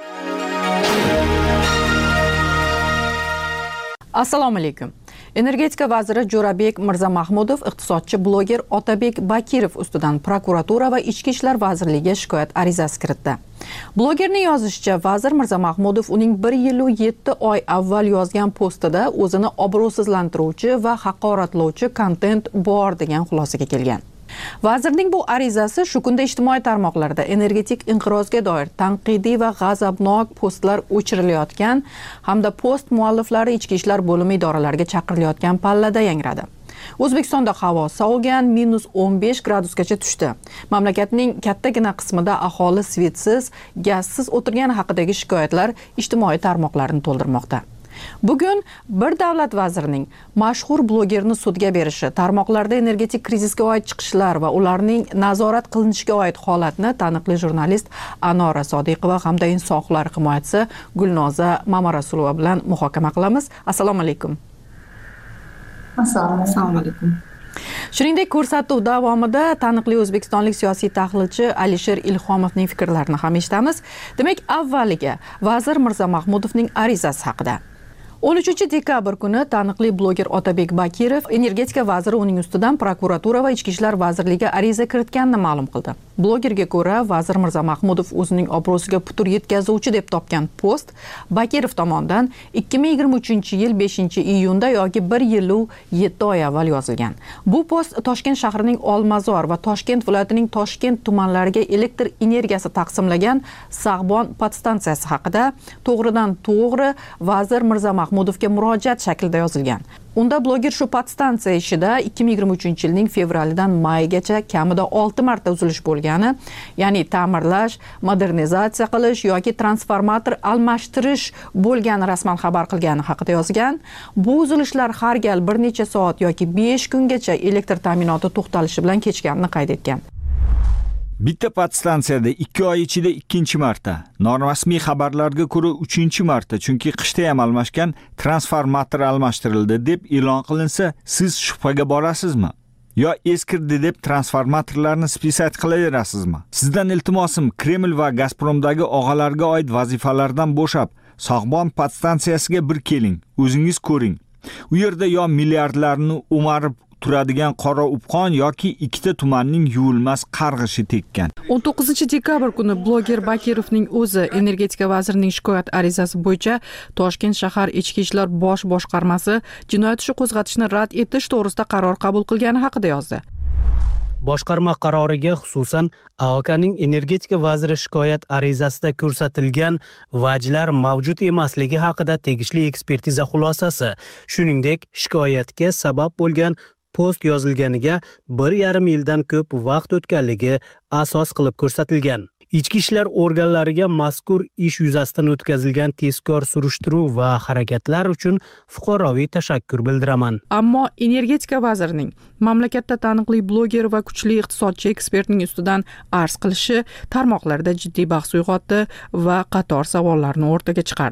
Assalomu alaykum. Energetika vaziri Jo'rabek Mirzamahmudov iqtisodchi bloger Otabek Bakirov ustidan prokuratura va Ichki ishlar vazirligiga shikoyat arizasi kiritdi. Blogerning yozishicha, vazir Mirzamahmudov uning bir yil va yetti oy avval yozgan postida o'zini obro'sizlantiruvchi va haqoratlovchi kontent bor degan xulosaga kelgan. Vazirning bu arizasi shu kunda ijtimoiy tarmoqlarda energetik inqirozga doir tanqidiy va g'azabnok postlar o'chirilayotgan hamda post mualliflari ichki ishlar bo'limi idoralariga chaqirilayotgan pallada yangradi. O'zbekistonda havo sovigan, minus o'n besh gradusgacha tushdi. Mamlakatning kattagina qismida aholi svetsiz, gazsiz o'tirgani haqidagi shikoyatlar ijtimoiy tarmoqlarni to'ldirmoqda. Bugun bir davlat vazirining mashhur blogerni sudga berishi, tarmoqlarda energetik krizisga oid chiqishlar va ularning nazorat qilinishiga oid holatni taniqli jurnalist Anora Sodiqova hamda inson huquqlari himoyachisi Gulnoza Mamarasulova bilan muhokama qilamiz. Assalomu alaykum. Assalomu alaykum. Shuningdek, ko'rsatuv davomida taniqli o'zbekistonlik siyosiy tahlilchi Alisher Ilhomovning fikrlarini ham eshitamiz. Demak, avvaliga vazir Mirzamahmudovning arizasi haqida. o'n uchinchi dekabr kuni taniqli bloger Otabek Bakirov energetika vaziri uning ustidan prokuratura va Ichki ishlar vazirligiga ariza kiritganini ma'lum qildi. Blogerga ko'ra, vazir Mirzamahmudov o'zining obro'siga putur yetkazuvchi deb topgan post Bakirov tomonidan ikki ming yigirma uchinchi yil beshinchi iyunda yoki bir yil va yetti oy avval yozilgan. Bu post Toshkent shahrining Olmazor va Toshkent viloyatining Toshkent tumanlariga elektr energiyasi taqsimlagan Sag'bon podstansiyasi haqida to'g'ridan to'g'ri vazir Mirzamahmudovga murojaat shaklida yozilgan. Unda bloger shu podstansiya ishida ikki ming yigirma uchinchi yilning fevralidan maygacha kamida olti marta uzilish bo'lgani, ya'ni ta'mirlash, modernizatsiya qilish yoki transformator almashtirish bo'lgani rasman xabar qilgani haqida yozgan. Bu uzilishlar har gal bir necha soat yoki besh kungacha elektr ta'minoti to'xtalishi bilan kechganini qayd etgan. Bitta podstansiyada ikki oy ichida ikkinchi marta, norasmiy xabarlarga ko'ra uchinchi marta, chunki qishda ham almashgan transformator almashtirildi deb e'lon qilinsa, siz shubhaga borasizmi? Yo eskirdi deb transformatorlarni spesat qilaverasizmi? Sizdan iltimosim, Kreml va Gazpromdagi og'alarga oid vazifalardan bo'shab, Sag'bon podstansiyasiga bir keling, o'zingiz ko'ring. U yerda yo milliardlarni o'marib turadigan qora upqon yoki ikkita tumanning yuvilmas qarg'ishi tekkan. o'n to'qqizinchi dekabr kuni bloger Bakirovning o'zi energetika vazirining shikoyat arizasi bo'yicha Toshkent shahar ichki ishlar bosh boshqarmasi jinoyat ishi qo'zg'atishni rad etish to'g'risida qaror qabul qilgani haqida yozdi. Boshqarma qaroriga xususan A O K'ning energetika vaziri shikoyat arizasida ko'rsatilgan vajlar mavjud emasligi haqida tegishli ekspertiza xulosasi, shuningdek shikoyatga sabab bo'lgan post yozilganiga bir yarim yildan ko'p vaqt o'tganligi asos qilib ko'rsatilgan. Ichki ishlar organlariga mazkur ish yuzasidan o'tkazilgan tezkor surishtiruv va harakatlar uchun fuqaroviy tashakkur bildiraman. Ammo energetika vazirining mamlakatda taniqli bloger va kuchli iqtisodchi ekspertning ustidan arz qilishi tarmoqlarda jiddiy bahs uyg'otdi va qator savollarni o'rtaga chiqardi.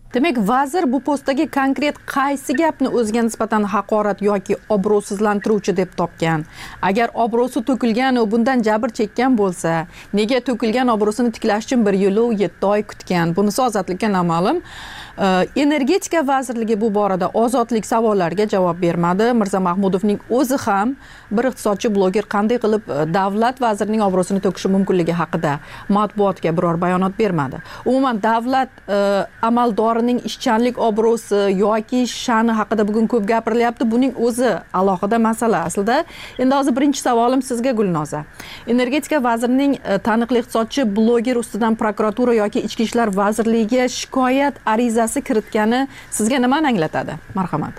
Demak, vazir bu postdagi konkret qaysi gapni o'ziga nisbatan haqorat yoki obro'sizlantiruvchi deb topgan? Agar obro'si to'kilgan va bundan jabr chekkan bo'lsa, nega to'kilgan obro'sini tiklash uchun bir yil u yetti oy kutgan? Bunisi ozodlikka noma'lum. Energetika vazirligi bu borada ozodlik savollariga javob bermadi. Mirza Mahmudovning o'zi ham bir iqtisodchi bloger qanday qilib davlat vazirining obro'sini to'kishi mumkinligi haqida matbuotga biror bayonot bermadi. Umuman davlat amaldorining ishchanlik obro'si yoki sha'ni haqida bugun ko'p gapirilyapti. Buning o'zi alohida masala aslida. Endi hozir birinchi savolim sizga Gulnoza. Energetika vazirining taniqli iqtisodchi bloger ustidan prokuratura yoki Ichki ishlar vazirligiga shikoyat arizasi kiritgani sizga nimani anglatadi? Marhamat.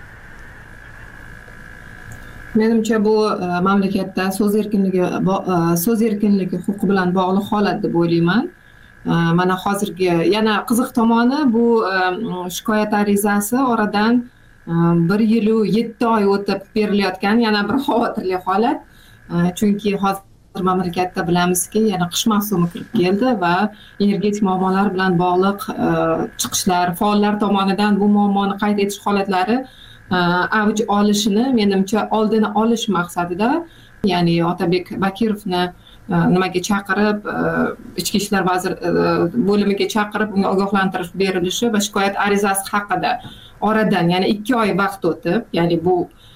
Menimcha bu mamlakatda so'z erkinligi so'z erkinligi huquqi bilan bog'liq holat deb o'ylayman. Mana hozirgi yana qiziq tomoni bu shikoyat arizasi oradan bir yil u yetti oy o'tib berilayotgan yana bir xavotirli holat. Chunki hozir mamlakatda bilamizki, yana qish mavsumi kirib keldi va energetik muammolar bilan bog'liq chiqishlar, faollar tomonidan bu muammoni qayd etish holatlari avj olishini menimcha oldini olish maqsadida, ya'ni Otabek Bakirovni nimaga chaqirib, Ichki ishlar vazir bo'limiga chaqirib unga ogohlantirish berilishi va shikoyat arizasi haqida oradan yana ikki oy vaqt o'tib, ya'ni bu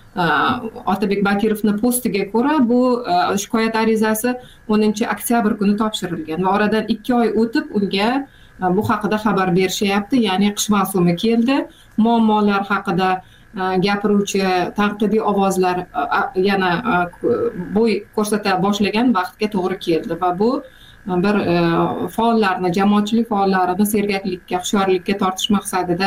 Otabek Bakirovni postiga ko'ra bu shikoyat arizasi o'ninchi oktyabr kuni topshirilgan va oradan ikki oy o'tib unga bu haqida xabar berishyapti. Ya'ni qish mavsumi keldi, muammolar haqida gapiruvchi tanqidiy ovozlar yana bo'y ko'rsata boshlagan vaqtga to'g'ri keldi va bu bir faollarni, jamoatchilik faollarini sergaklikka, hushyorlikka tortish maqsadida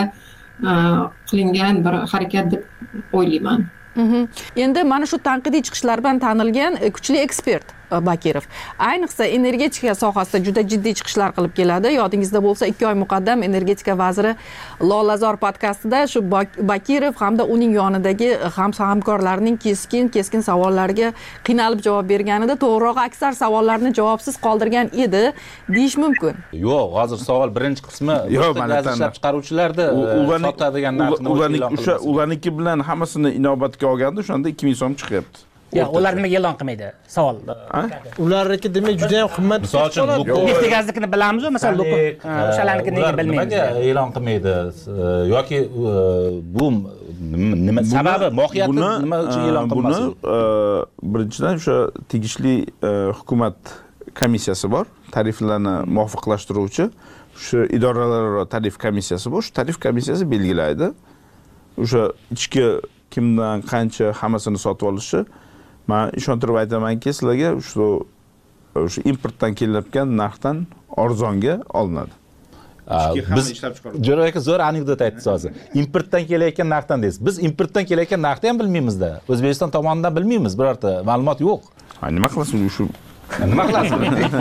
qilingan bir harakat deb o'ylayman. Endi mana shu tanqidiy chiqishlar bilan tanilgan kuchli ekspert Bakirov ayniqsa energetika sohasida juda jiddiy chiqishlar qilib keladi. Yodingizda bo'lsa, ikki oy muqaddam energetika vaziri Lolazor podkastida shu Bakirov hamda uning yonidagi hamkorlarining keskin keskin savollariga qiynalib javob berganida, to'g'riroq aksar savollarni javobsiz qoldirgan edi deyish mumkin. Yo'q, hozir savol birinchi qismi gaz ishlab chiqaruvchilarda sotadigan narxni e'lon qildi. Ularniki bilan hammasini inobatga olganda o'shanda ikki ming so'm chiqyapti. Yo'q, ular nimaga e'lon qilmaydi? Savol. Ularniki demak juda ham qimmat. Misol uchun, Neftegaznikini bilamiz-ku, masalan, o'shalarnikini nega bilmaymiz? Nimaga e'lon qilmaydi? Yoki bu nima sababi, mohiyati nima uchun e'lon qilmasdi? Buni birinchidan o'sha tegishli hukumat komissiyasi bor, tariflarni muvofiqlashtiruvchi, o'sha idoralararo tarif komissiyasi bor. Shu tarif komissiyasi belgilaydi. O'sha ichki kimdan qancha hammasini sotib olishi, men ishontirib aytamanki, sizlarga shu o'sha importdan kelayotgan narxdan arzonga olinadi. Biz Jo'ra aka zo'r anekdot aytdingiz hozir. Importdan kelayotgan narxdan deysiz. Biz importdan kelayotgan narxni ham bilmaymiz-da. O'zbekiston tomonidan bilmaymiz, birorta ma'lumot yo'q. Ha, nima qilasiz shu? Nima qilasiz?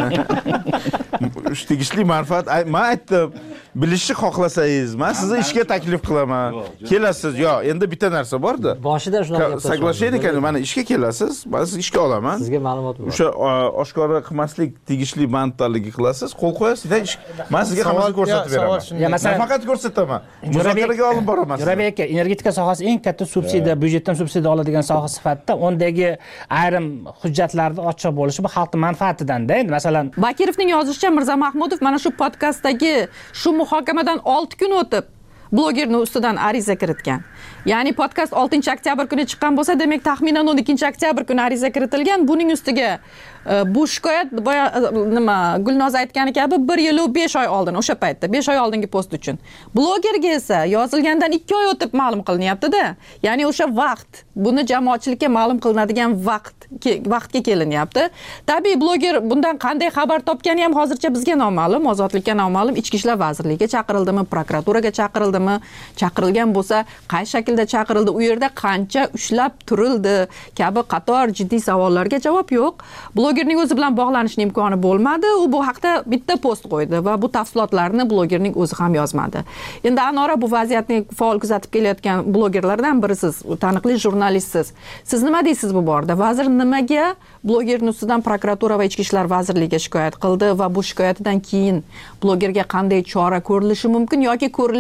Shu tegishli manfaat, men aytdim, bilishni xohlasangiz, men sizni ishga taklif qilaman. Kelasiz, yo, endi bitta narsa bor-da. Boshida shunaqa soglashaylik ekan, mana ishga kelasiz, men sizni ishga olaman. Sizga ma'lumot bor. O'sha oshkora qilmaslik tegishli manfaatlarga qilasiz, qo'l qo'yasiz, men sizga hammasini ko'rsatib beraman. Nafaqat ko'rsataman, muzokaraga olib boraman. Jo'rabek aka, energetika sohasi eng katta subsidiya, byudjetdan subsidiya oladigan soha sifatida undagi ayrim hujjatlarni ochiq bo'lishi bu xalqning manfaatidan-da. Endi masalan, Bakirovning yozishicha, Mirza Mahmudov mana shu podkastdagi shu muhokamadan olti kun o'tib blogerning ustidan ariza kiritgan. Ya'ni podkast oltinchi oktyabr kuni chiqqan bo'lsa, demak taxminan o'n ikkinchi oktyabr kuni ariza kiritilgan. Buning ustiga bu shikoyat nima Gulnoza aytgani kabi bir yil u besh oy oldin, o'sha paytda besh oy oldingi post uchun. Blogerga esa yozilgandan ikki oy o'tib ma'lum qilinyapti-da. Ya'ni o'sha vaqt, buni jamoatchilikka ma'lum qilinadigan vaqt vaqtga kelinyapti. Tabiiy bloger bundan qanday xabar topgani ham hozircha bizga noma'lum, ozodlikka noma'lum. Ichki ishlar vazirligiga chaqirildimi, prokuraturaga chaqirildimi, chaqirilgan bo'lsa, qay shaklda chaqirildi, u yerda qancha ushlab turildi kabi qator jiddiy savollarga javob yo'q. Blogerning o'zi bilan bog'lanishning imkoni bo'lmadi. U bu haqda bitta post qo'ydi va bu tafsilotlarni blogerning o'zi ham yozmadi. Endi Anora, bu vaziyatni faol kuzatib kelayotgan blogerlardan birisiz, taniqli jurnalistsiz. Siz nima deysiz bu borada? Vazir nimaga blogerning ustidan prokuratura va Ichki ishlar vazirligiga shikoyat qildi va bu shikoyatidan keyin blogerga qanday chora ko'rilishi mumkin yoki ko'rilgan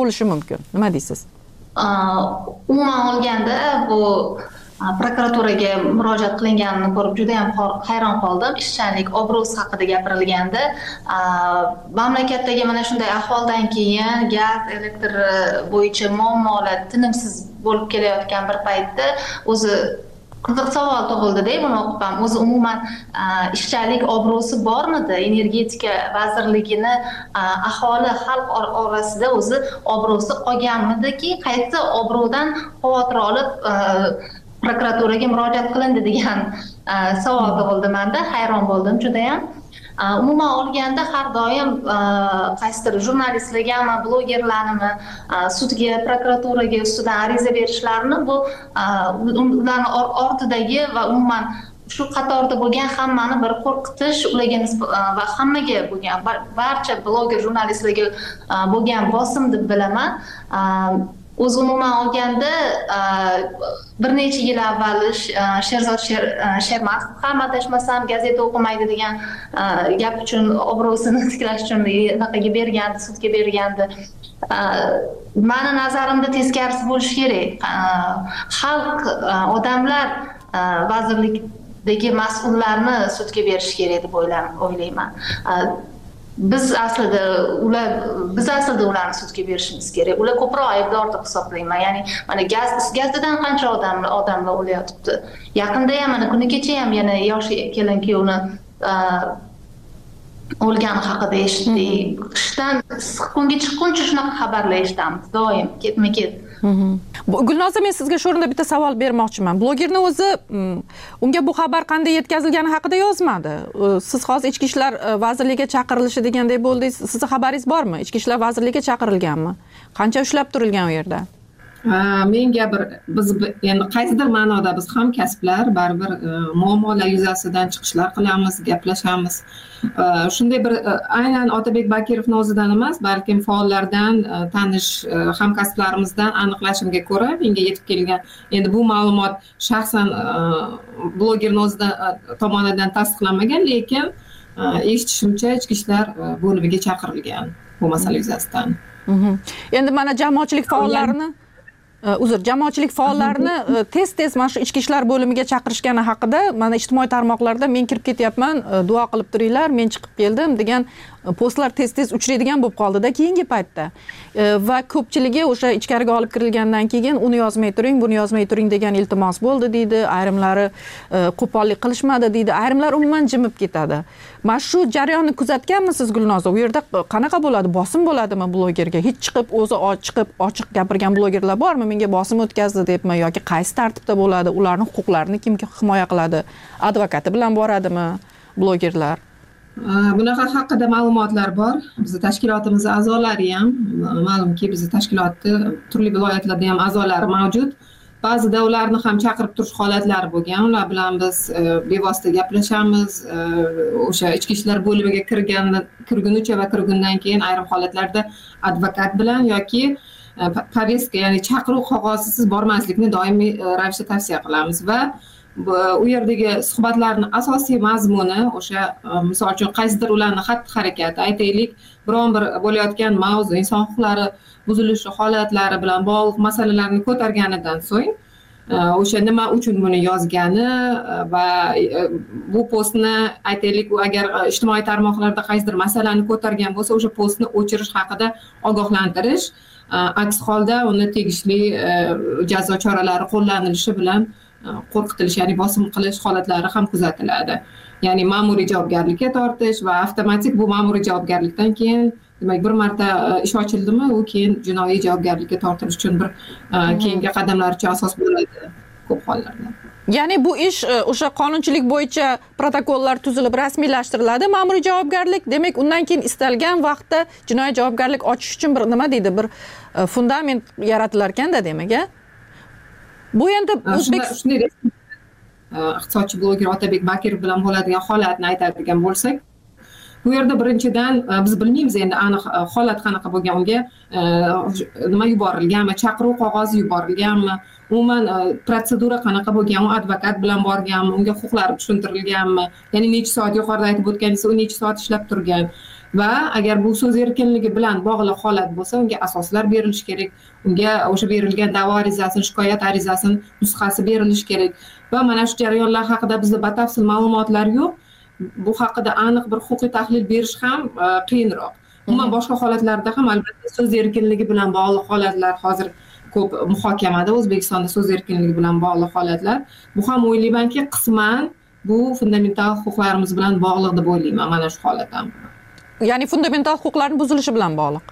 bo'lishi mumkin? Nima deysiz? Umuman olganda bu prokuraturaga murojaat qilinganini ko'rib juda ham hayron qoldim. Ishchanlik obro'si haqida gapirilganda, mamlakatdagi mana shunday ahvoldan keyin gaz, elektr bo'yicha muammolar tinimsiz bo'lib kelayotgan bir paytda o'zi qiziq savol tug'ildi-da, buni o'qib ham o'zi umuman ishchanlik obro'si bormidi? Energetika vazirligini aholi xalq orasida o'zi obro'si qolganmidiki, qaysi obro'dan xavotir olib prokuraturaga murojaat qilindi degan savol tug'ildi menda. Hayron bo'ldim juda ham. Umuman olganda har doim qaysidir jurnalistlargami, blogerlarnimi sudga, prokuraturaga ustidan ariza berishlarini bu ularning ortidagi va umuman shu qatorda bo'lgan hammani bir qo'rqitish, ularga va hammaga bo'lgan barcha bloger jurnalistlarga bo'lgan bosim deb bilaman. O'zi umuman olganda bir necha yil avval Sherzod Shermatov ham adashmasam gazeta o'qimaydi degan gap uchun obro'sini tiklash uchun naqaga bergandi, sudga bergandi. Mani nazarimda teskarisi bo'lishi kerak. Xalq, odamlar vazirlikdagi mas'ullarni sudga berish kerak deb o'ylayman. Biz aslida ular biz aslida ularni sudga berishimiz kerak. Ular ko'proq aybdor deb hisoblayman. Ya'ni mana gaz gazdan qancha odamlar odamlar o'layotibdi. Yaqinda ham mana kuni kecha ham yana yosh kelin kuyovni o'lgani haqida eshitdik. Qishdan kunga chiqquncha shunaqa xabarlar eshitamiz doim, ketma-ket. Gulnoza, men sizga shu o'rinda bitta savol bermoqchiman. Blogerning o'zi unga bu xabar qanday yetkazilgani haqida yozmadi. Siz hozir Ichki ishlar vazirligiga chaqirilishi degandek bo'ldingiz. Sizning xabaringiz bormi? Ichki ishlar vazirligiga chaqirilganmi? Qancha ushlab turilgan u yerda? Menga bir biz endi qaysidir ma'noda biz ham kasblar baribir muammolar yuzasidan chiqishlar qilamiz, gaplashamiz. Shunday bir aynan Otabek Bakirovning o'zidan emas, balkim faollardan, tanish hamkasblarimizdan aniqlashimga ko'ra menga yetib kelgan. Endi bu ma'lumot shaxsan blogerning o'zidan tomonidan tasdiqlanmagan, lekin eshitishimcha Ichki ishlar bo'limiga chaqirilgan bu masala yuzasidan. Endi mana jamoatchilik faollarini uzr jamoatchilik faollarini tez-tez mana shu Ichki ishlar bo'limiga chaqirishgani haqida mana ijtimoiy tarmoqlarda men kirib ketyapman, duo qilib turinglar, men chiqib keldim degan postlar tez-tez uchraydigan bo'lib qoldi-da keyingi paytda. Va ko'pchiligi o'sha ichkariga olib kirilgandan keyin uni yozmay turing, buni yozmay turing degan iltimos bo'ldi deydi, ayrimlari qo'pollik qilishmadi deydi, ayrimlar umuman jimib ketadi. Mana shu jarayonni kuzatganmisiz Gulnoza? U yerda qanaqa bo'ladi? Bosim bo'ladimi blogerga? Hech chiqib o'zi chiqib ochiq gapirgan blogerlar bormi? Menga bosim o'tkazdi debmi yoki qaysi tartibda bo'ladi? Ularning huquqlarini kim himoya qiladi? Advokati bilan boradimi blogerlar? Bunaqa haqida ma'lumotlar bor. Bizning tashkilotimiz a'zolari ham, ma'lumki bizning tashkilotda turli viloyatlarda ham a'zolari mavjud. Ba'zida ularni ham chaqirib turish holatlari bo'lgan. Ular bilan biz bevosita gaplashamiz. O'sha Ichki ishlar bo'limiga kirgan kirgunicha va kirgundan keyin ayrim holatlarda advokat bilan yoki poveska, ya'ni chaqiruv qog'ozisiz bormaslikni doimiy ravishda tavsiya qilamiz va u yerdagi suhbatlarning asosiy mazmuni o'sha misol uchun qaysidir ularning xatti-harakati, aytaylik, biron bir bo'layotgan mavzu, inson huquqlari buzilishi holatlari bilan bog'liq masalalarni ko'targanidan so'ng o'sha nima uchun buni yozgani va bu postni aytaylik, u agar ijtimoiy tarmoqlarda qaysidir masalani ko'targan bo'lsa, o'sha postni o'chirish haqida ogohlantirish, aks holda uni tegishli jazo choralari qo'llanilishi bilan qo'rqitilish, ya'ni bosim qilish holatlari ham kuzatiladi. Ya'ni ma'muriy javobgarlikka tortish va avtomatik bu ma'muriy javobgarlikdan keyin, demak, bir marta ish ochildimi, u keyin jinoiy javobgarlikka tortilish uchun bir keyingi qadamlar uchun asos bo'ladi ko'p hollarda. Ya'ni bu ish o'sha qonunchilik bo'yicha protokollar tuzilib rasmiylashtiriladi, ma'muriy javobgarlik, demak, undan keyin istalgan vaqtda jinoiy javobgarlik ochish uchun bir nima deydi, bir fundament yaratilar ekanda, demak, a? Bu endi O'zbekiston iqtisodchi bloger Otabek Bakirov bilan bo'ladigan holatni aytadigan bo'lsak, bu yerda birinchidan biz bilmaymiz endi aniq holat qanaqa bo'lgan, unga nima yuborilganmi, chaqiruv qog'ozi yuborilganmi, umuman protsedura qanaqa bo'lgan, u advokat bilan borganmi, unga huquqlari tushuntirilganmi, ya'ni necha soat yuqorida aytib o'tganingiz, u necha soat ishlab turgan va agar bu so'z erkinligi bilan bog'liq holat bo'lsa unga asoslar berilishi kerak, unga o'sha berilgan da'vo arizasini, shikoyat arizasini nusxasi berilishi kerak va mana shu jarayonlar haqida bizda batafsil ma'lumotlar yo'q. Bu haqida aniq bir huquqiy tahlil berish ham qiyinroq. Umuman boshqa holatlarda ham albatta so'z erkinligi bilan bog'liq holatlar hozir ko'p muhokamada, O'zbekistonda so'z erkinligi bilan bog'liq holatlar. Bu ham o'ylaymanki qisman bu fundamental huquqlarimiz bilan bog'liq deb o'ylayman mana shu holat ham. Ya'ni fundamental huquqlarning buzilishi bilan bog'liq.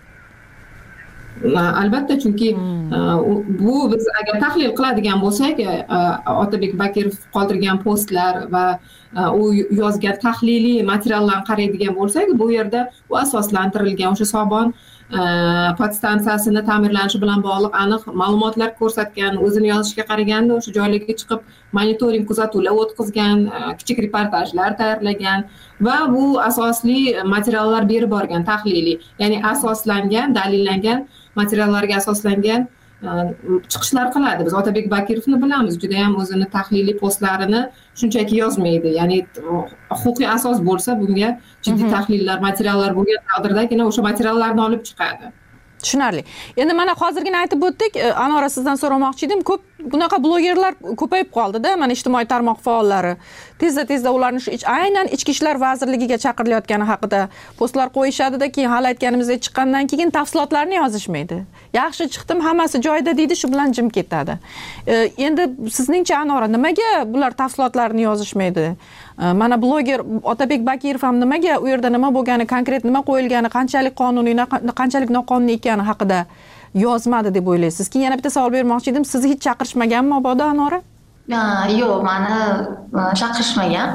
Albatta, chunki bu biz agar tahlil qiladigan bo'lsak, Otabek Bakirov qoldirgan postlar va u yozgan tahliliy materiallarni qaraydigan bo'lsak, bu yerda u asoslantirilgan o'sha Sobon podstansiyasini ta'mirlanishi bilan bog'liq aniq ma'lumotlar ko'rsatgan, o'zini yozishiga qaraganda o'sha joylarga chiqib monitoring kuzatuvlar o'tkazgan, kichik reportajlar tayyorlagan va bu asosli materiallar berib borgan tahliliy, ya'ni asoslangan, dalillangan materiallarga asoslangan chiqishlar qiladi. Biz Otabek Bakirovni bilamiz, juda ham o'zini tahliliy postlarini shunchaki yozmaydi. Ya'ni huquqiy asos bo'lsa, bunga jiddiy tahlillar, materiallar bo'lgan taqdirdagina o'sha materiallarni olib chiqadi. Tushunarli. Endi mana hozirgina aytib o'tdik, Anora sizdan so'ramoqchi edim, ko'p bunaqa blogerlar ko'payib qoldi-da, mana ijtimoiy tarmoq faollari. Tezda-tezda ularni shu aynan Ichki ishlar vazirligiga chaqirilayotgani haqida postlar qo'yishadi-da, keyin hali aytganimizdek chiqqandan keyin tafsilotlarni yozishmaydi. Yaxshi chiqdim, hammasi joyida deydi, shu bilan jim ketadi. Endi sizningcha Anora, nimaga bular tafsilotlarni yozishmaydi? Mana bloger Otabek Bakirov ham nimaga u yerda nima bo'lgani, konkret nima qo'yilgani, qanchalik qonuniy, qanchalik noqonuniy ekani haqida yozmadi deb o'ylaysiz? Keyin yana bitta savol bermoqchi edim. Sizni hech chaqirishmaganmi mabodo Anora? Yo'q, meni chaqirishmagan.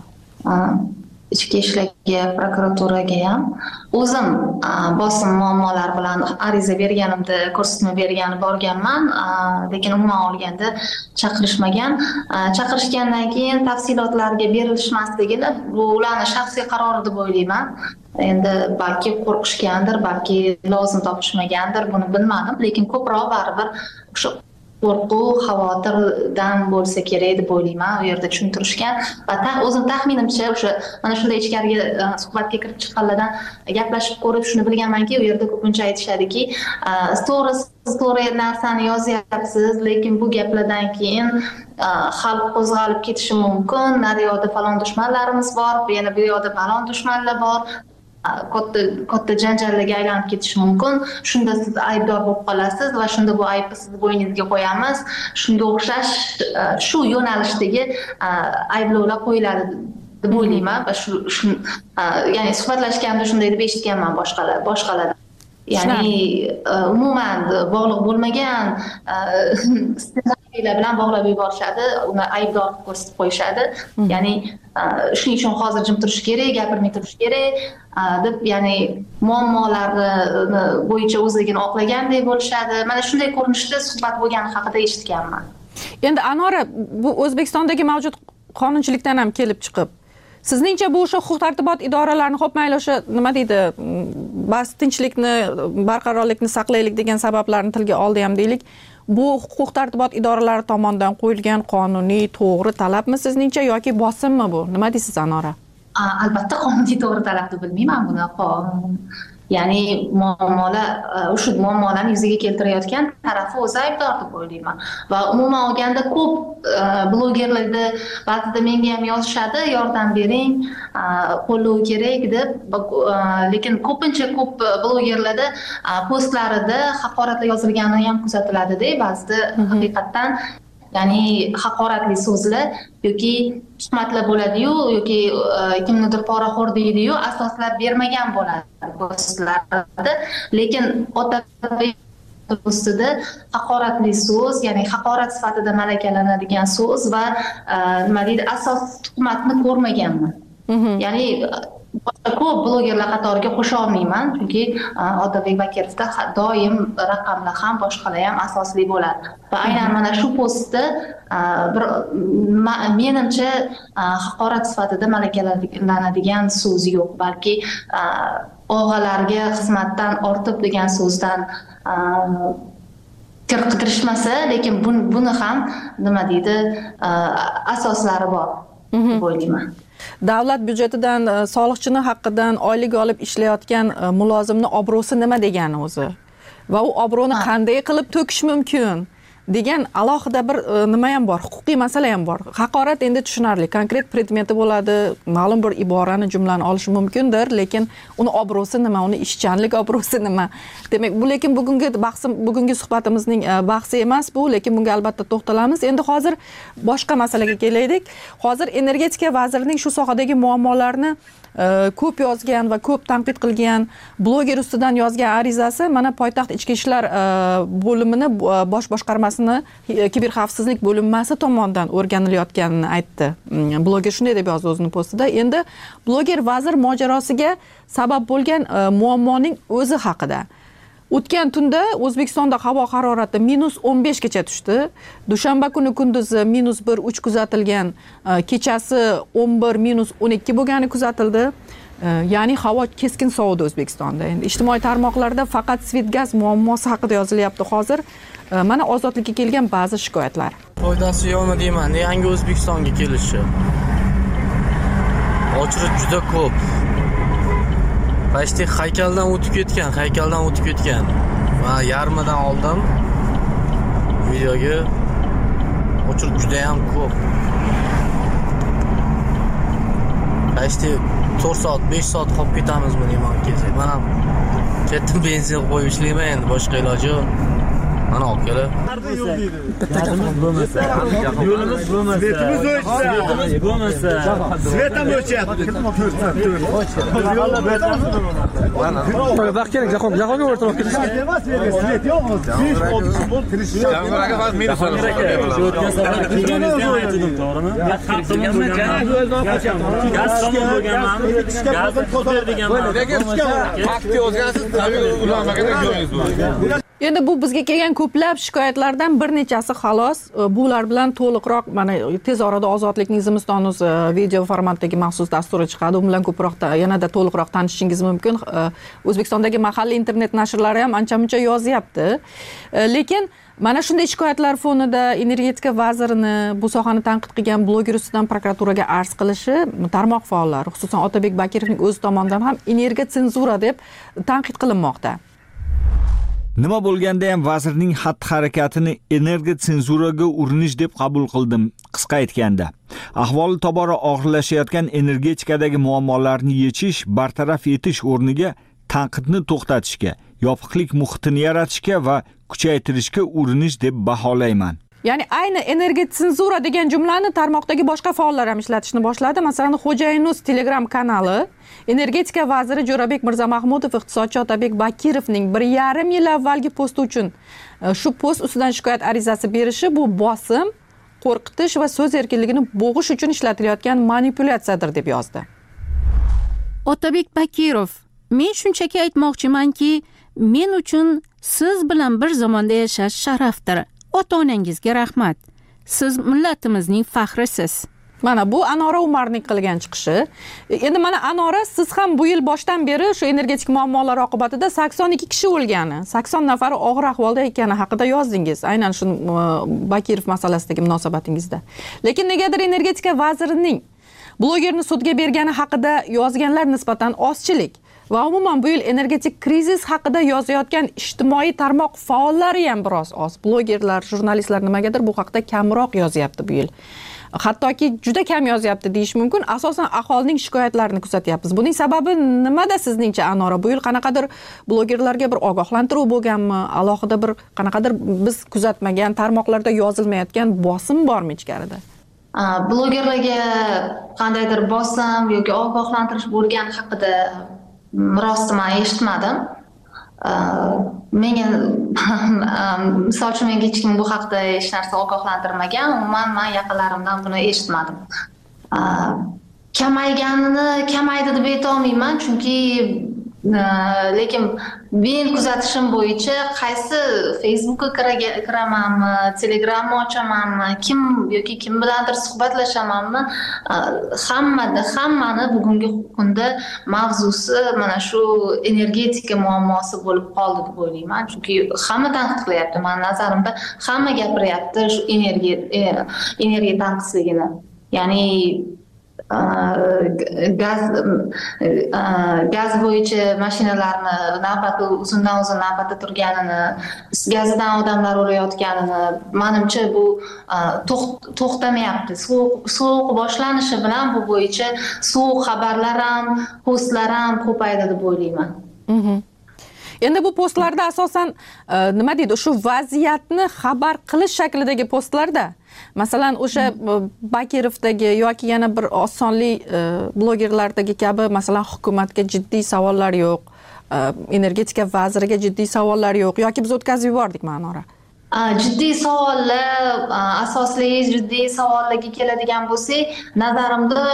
Ichki ishlarga, prokuraturaga ham o'zim bosim muammolar bilan ariza berganimda ko'rsatma bergani borganman, lekin umuman olganda chaqirishmagan. Chaqirishgandan keyin tafsilotlarga berilishmasligini bu ularning shaxsiy qarori deb o'ylayman. Endi balki qo'rqishgandir, balki lozim topishmagandir, buni bilmadim, lekin ko'proq baribir o'sha qo'rquv, xavotirdan bo'lsa kerak deb o'ylayman. U yerda tushuntirishgan va o'zim taxminimcha o'sha mana shunday ichkariga suhbatga kirib chiqqanlardan gaplashib ko'rib shuni bilganmanki, u yerda ko'pincha aytishadiki, to'g'ri siz to'g'ri narsani yozyapsiz, lekin bu gaplardan keyin xalq qo'zg'alib ketishi mumkin. Naryoqda falon dushmanlarimiz bor, yana bu yoqda falon dushmanlar bor. katta katta janjallarga aylanib ketishi mumkin. Shunda siz aybdor bo'lib qolasiz va shunda bu aybni siz bo'yningizga qo'yamiz. Shunga o'xshash shu yo'nalishdagi ayblovlar qo'yiladi deb o'ylayman va shu ya'ni suhbatlashganda shunday deb eshitganman boshqalar boshqalardan. Ya'ni umuman bog'liq bo'lmagan ssenariylar bilan bog'lab yuborishadi, uni aybdor ko'rsatib qo'yishadi. Ya'ni shuning uchun hozir jim turish kerak, gapirmay turish kerak deb, ya'ni muammolarni bo'yicha o'zligini oqlaganday bo'lishadi. Mana shunday ko'rinishda suhbat bo'lgani haqida eshitganman. Endi Anora, bu O'zbekistondagi mavjud qonunchilikdan ham kelib chiqib, sizningcha bu o'sha huquq tartibot idoralarini xo'p mayli o'sha nima deydi, bas tinchlikni, barqarorlikni saqlaylik degan sabablarni tilga oldi ham deylik. Bu huquq tartibot idoralari tomonidan qo'yilgan qonuniy to'g'ri talabmi sizningcha yoki bosimmi bu? Nima deysiz Anora? Albatta qonuniy to'g'ri talab deb bilmayman buni. Ya'ni muammolar, o'sha muammolarni yuzaga keltirayotgan tarafi o'zi aybdor deb o'ylayman. Va umuman olganda ko'p blogerlarda ba'zida menga ham yozishadi, yordam bering, qo'llov kerak deb, lekin ko'pincha ko'p blogerlarda postlarida haqoratlar yozilgani ham kuzatiladi-da, ba'zida haqiqatan ya'ni haqoratli so'zlar yoki tuhmatlar bo'ladi-yu, yoki kimnidir poraxo'r deydi-yu, asoslab bermagan bo'ladi postlarda. Lekin Otabek ustida haqoratli so'z, ya'ni haqorat sifatida malakalanadigan so'z va nima deydi, asos tuhmatni ko'rmaganman. Ya'ni ko'p blogerlar qatoriga qo'sha olmayman, chunki Otabek Bakirovda doim raqamlar ham boshqalar ham asosli bo'ladi. Va aynan mana shu postda bir menimcha haqorat sifatida malakalanadigan so'z yo'q, balki og'alarga xizmatdan ortib degan so'zdan kirishmasa, lekin buni ham nima deydi, asoslari bor. deb o'ylayman. Davlat byudjetidan soliqchini haqqidan oylik olib ishlayotgan mulozimni obro'si nima degani o'zi? Va u obro'ni qanday qilib to'kish mumkin degan alohida bir nima ham bor, huquqiy masala ham bor. Haqorat endi tushunarli, konkret predmeti bo'ladi, ma'lum bir iborani, jumlani olishi mumkindir, lekin uni obro'si nima, uni ishchanlik obro'si nima? Demak, bu lekin bugungi bahsim, bugungi suhbatimizning bahsi emas bu, lekin bunga albatta to'xtalamiz. Endi hozir boshqa masalaga kelaylik. Hozir energetika vazirining shu sohadagi muammolarni ko'p yozgan va ko'p tanqid qilgan bloger ustidan yozgan arizasi mana poytaxt ichki ishlar bo'limini bosh boshqarmasini kiberxavfsizlik bo'linmasi tomonidan o'rganilayotganini aytdi. Bloger shunday deb yozdi o'zining postida. Endi bloger vazir mojarosiga sabab bo'lgan muammoning o'zi haqida. O'tgan tunda O'zbekistonda havo harorati minus o'n besh gacha tushdi. Dushanba kuni kunduzi minus bir uch kuzatilgan, kechasi o'n bir minus o'n ikki bo'lgani kuzatildi. Ya'ni havo keskin sovidi O'zbekistonda. Endi ijtimoiy tarmoqlarda faqat Svetgaz muammosi haqida yozilyapti hozir. Mana ozodlikka kelgan ba'zi shikoyatlar. Foydasi yo'qmi deyman, yangi O'zbekistonga kelishi. Ochlik juda ko'p. Pashti haykaldan o'tib ketgan, haykaldan o'tib ketgan. Va yarmidan oldin videoga o'chirib juda ham ko'p. Pashti to'rt soat, besh soat qolib ketamizmi deyman kelsak. Mana ketdim benzin qo'yib ishlayman, endi boshqa iloji yo'q. Mana olib kelib. Yo'limiz bo'lmasa, yo'limiz bo'lmasa, svetimiz o'chsa, svetimiz bo'lmasa, svetam o'chyapti. Vaqt kerak, jahon, jahonga o'rtoq kelish. Svet yo'qmi? besh olti futbol kirish. Jamg'araga faqat minus oladi. Shu o'tgan safar kelganingizda aytdim, to'g'rimi? Gaz tomon bo'lganman. Gaz ko'tar deganman. Vaqtni o'zgarsiz, tabiiy ulanmaganda joyingiz bo'ladi. Endi bu bizga kelgan ko'plab shikoyatlardan bir nechasi xolos. Bular bilan to'liqroq mana tez orada Ozodlikning Zimiston.uz video formatdagi maxsus dasturi chiqadi. U bilan ko'proq yanada to'liqroq tanishishingiz mumkin. O'zbekistondagi mahalliy internet nashrlari ham ancha-muncha yozyapti. Lekin mana shunday shikoyatlar fonida energetika vazirini bu sohani tanqid qilgan bloger ustidan prokuraturaga arz qilishi tarmoq faollari, xususan Otabek Bakirovning o'zi tomonidan ham energiya senzura deb tanqid qilinmoqda. Nima bo'lganda ham vazirning xatti-harakatini energiya senzuraga urinish deb qabul qildim. Qisqa aytganda, ahvoli tobora og'irlashayotgan energetikadagi muammolarni yechish, bartaraf etish o'rniga tanqidni to'xtatishga, yopiqlik muhitini yaratishga va kuchaytirishga urinish deb baholayman. Ya'ni ayni energiya senzura degan jumlani tarmoqdagi boshqa faollar ham ishlatishni boshladi. Masalan, Xo'jayinuz Telegram kanali energetika vaziri Jo'rabek Mirzamahmudov iqtisodchi Otabek Bakirovning bir yarim yil avvalgi posti uchun shu post ustidan shikoyat arizasi berishi bu bosim, qo'rqitish va so'z erkinligini bo'g'ish uchun ishlatilayotgan manipulyatsiyadir deb yozdi. Otabek Bakirov, men shunchaki aytmoqchimanki, men uchun siz bilan bir zamonda yashash sharafdir. Ota-onangizga rahmat. Siz millatimizning faxrisiz. Mana bu Anora Umarning qilgan chiqishi. Endi mana Anora, siz ham bu yil boshdan beri shu energetik muammolar oqibatida sakson ikki kishi o'lgani, sakson nafari og'ir ahvolda ekani haqida yozdingiz. Aynan shu Bakirov masalasidagi munosabatingizda. Lekin negadir energetika vazirining blogerni sudga bergani haqida yozganlar nisbatan ozchilik va umuman bu yil energetik krizis haqida yozayotgan ijtimoiy tarmoq faollari ham biroz oz. Blogerlar, jurnalistlar nimagadir bu haqida kamroq yozyapti bu yil. Hattoki juda kam yozyapti deyish mumkin. Asosan aholining shikoyatlarini kuzatyapmiz. Buning sababi nimada sizningcha Anora? Bu yil qanaqadir blogerlarga bir ogohlantiruv bo'lganmi? Alohida bir qanaqadir biz kuzatmagan tarmoqlarda yozilmayotgan bosim bormi ichkarida? Blogerlarga qandaydir bosim yoki ogohlantirish bo'lgani haqida rosti men eshitmadim. Menga misol uchun menga hech kim bu haqda hech narsa ogohlantirmagan. Umuman men yaqinlarimdan buni eshitmadim. Kamayganini kamaydi deb ayta olmayman, chunki lekin men kuzatishim bo'yicha qaysi Facebookga kiramanmi, Telegramni ochamanmi, kim yoki kim bilandir suhbatlashamanmi, hammada hammani bugungi kunda mavzusi mana shu energetika muammosi bo'lib qoldi deb o'ylayman. Chunki hamma tanqid qilyapti. Men nazarimda hamma gapiryapti shu energiya energiya tanqisligini. Ya'ni gaz gaz bo'yicha mashinalarni navbati uzundan uzun navbatda turganini, gazidan odamlar o'layotganini, menimcha bu to'xtamayapti. Sovuq boshlanishi bilan bu bo'yicha sovuq xabarlar ham, postlar ham ko'paydi deb o'ylayman. Endi bu postlarda asosan nima deydi, shu vaziyatni xabar qilish shaklidagi postlarda, masalan, o'sha Bakirovdagi yoki yana bir osonli blogerlardagi kabi, masalan, hukumatga jiddiy savollar yo'q, energetika vaziriga jiddiy savollar yo'q, yoki biz o'tkazib yubordik ma'nora. Jiddiy savollar, asosli jiddiy savollarga keladigan bo'lsak, nazarimda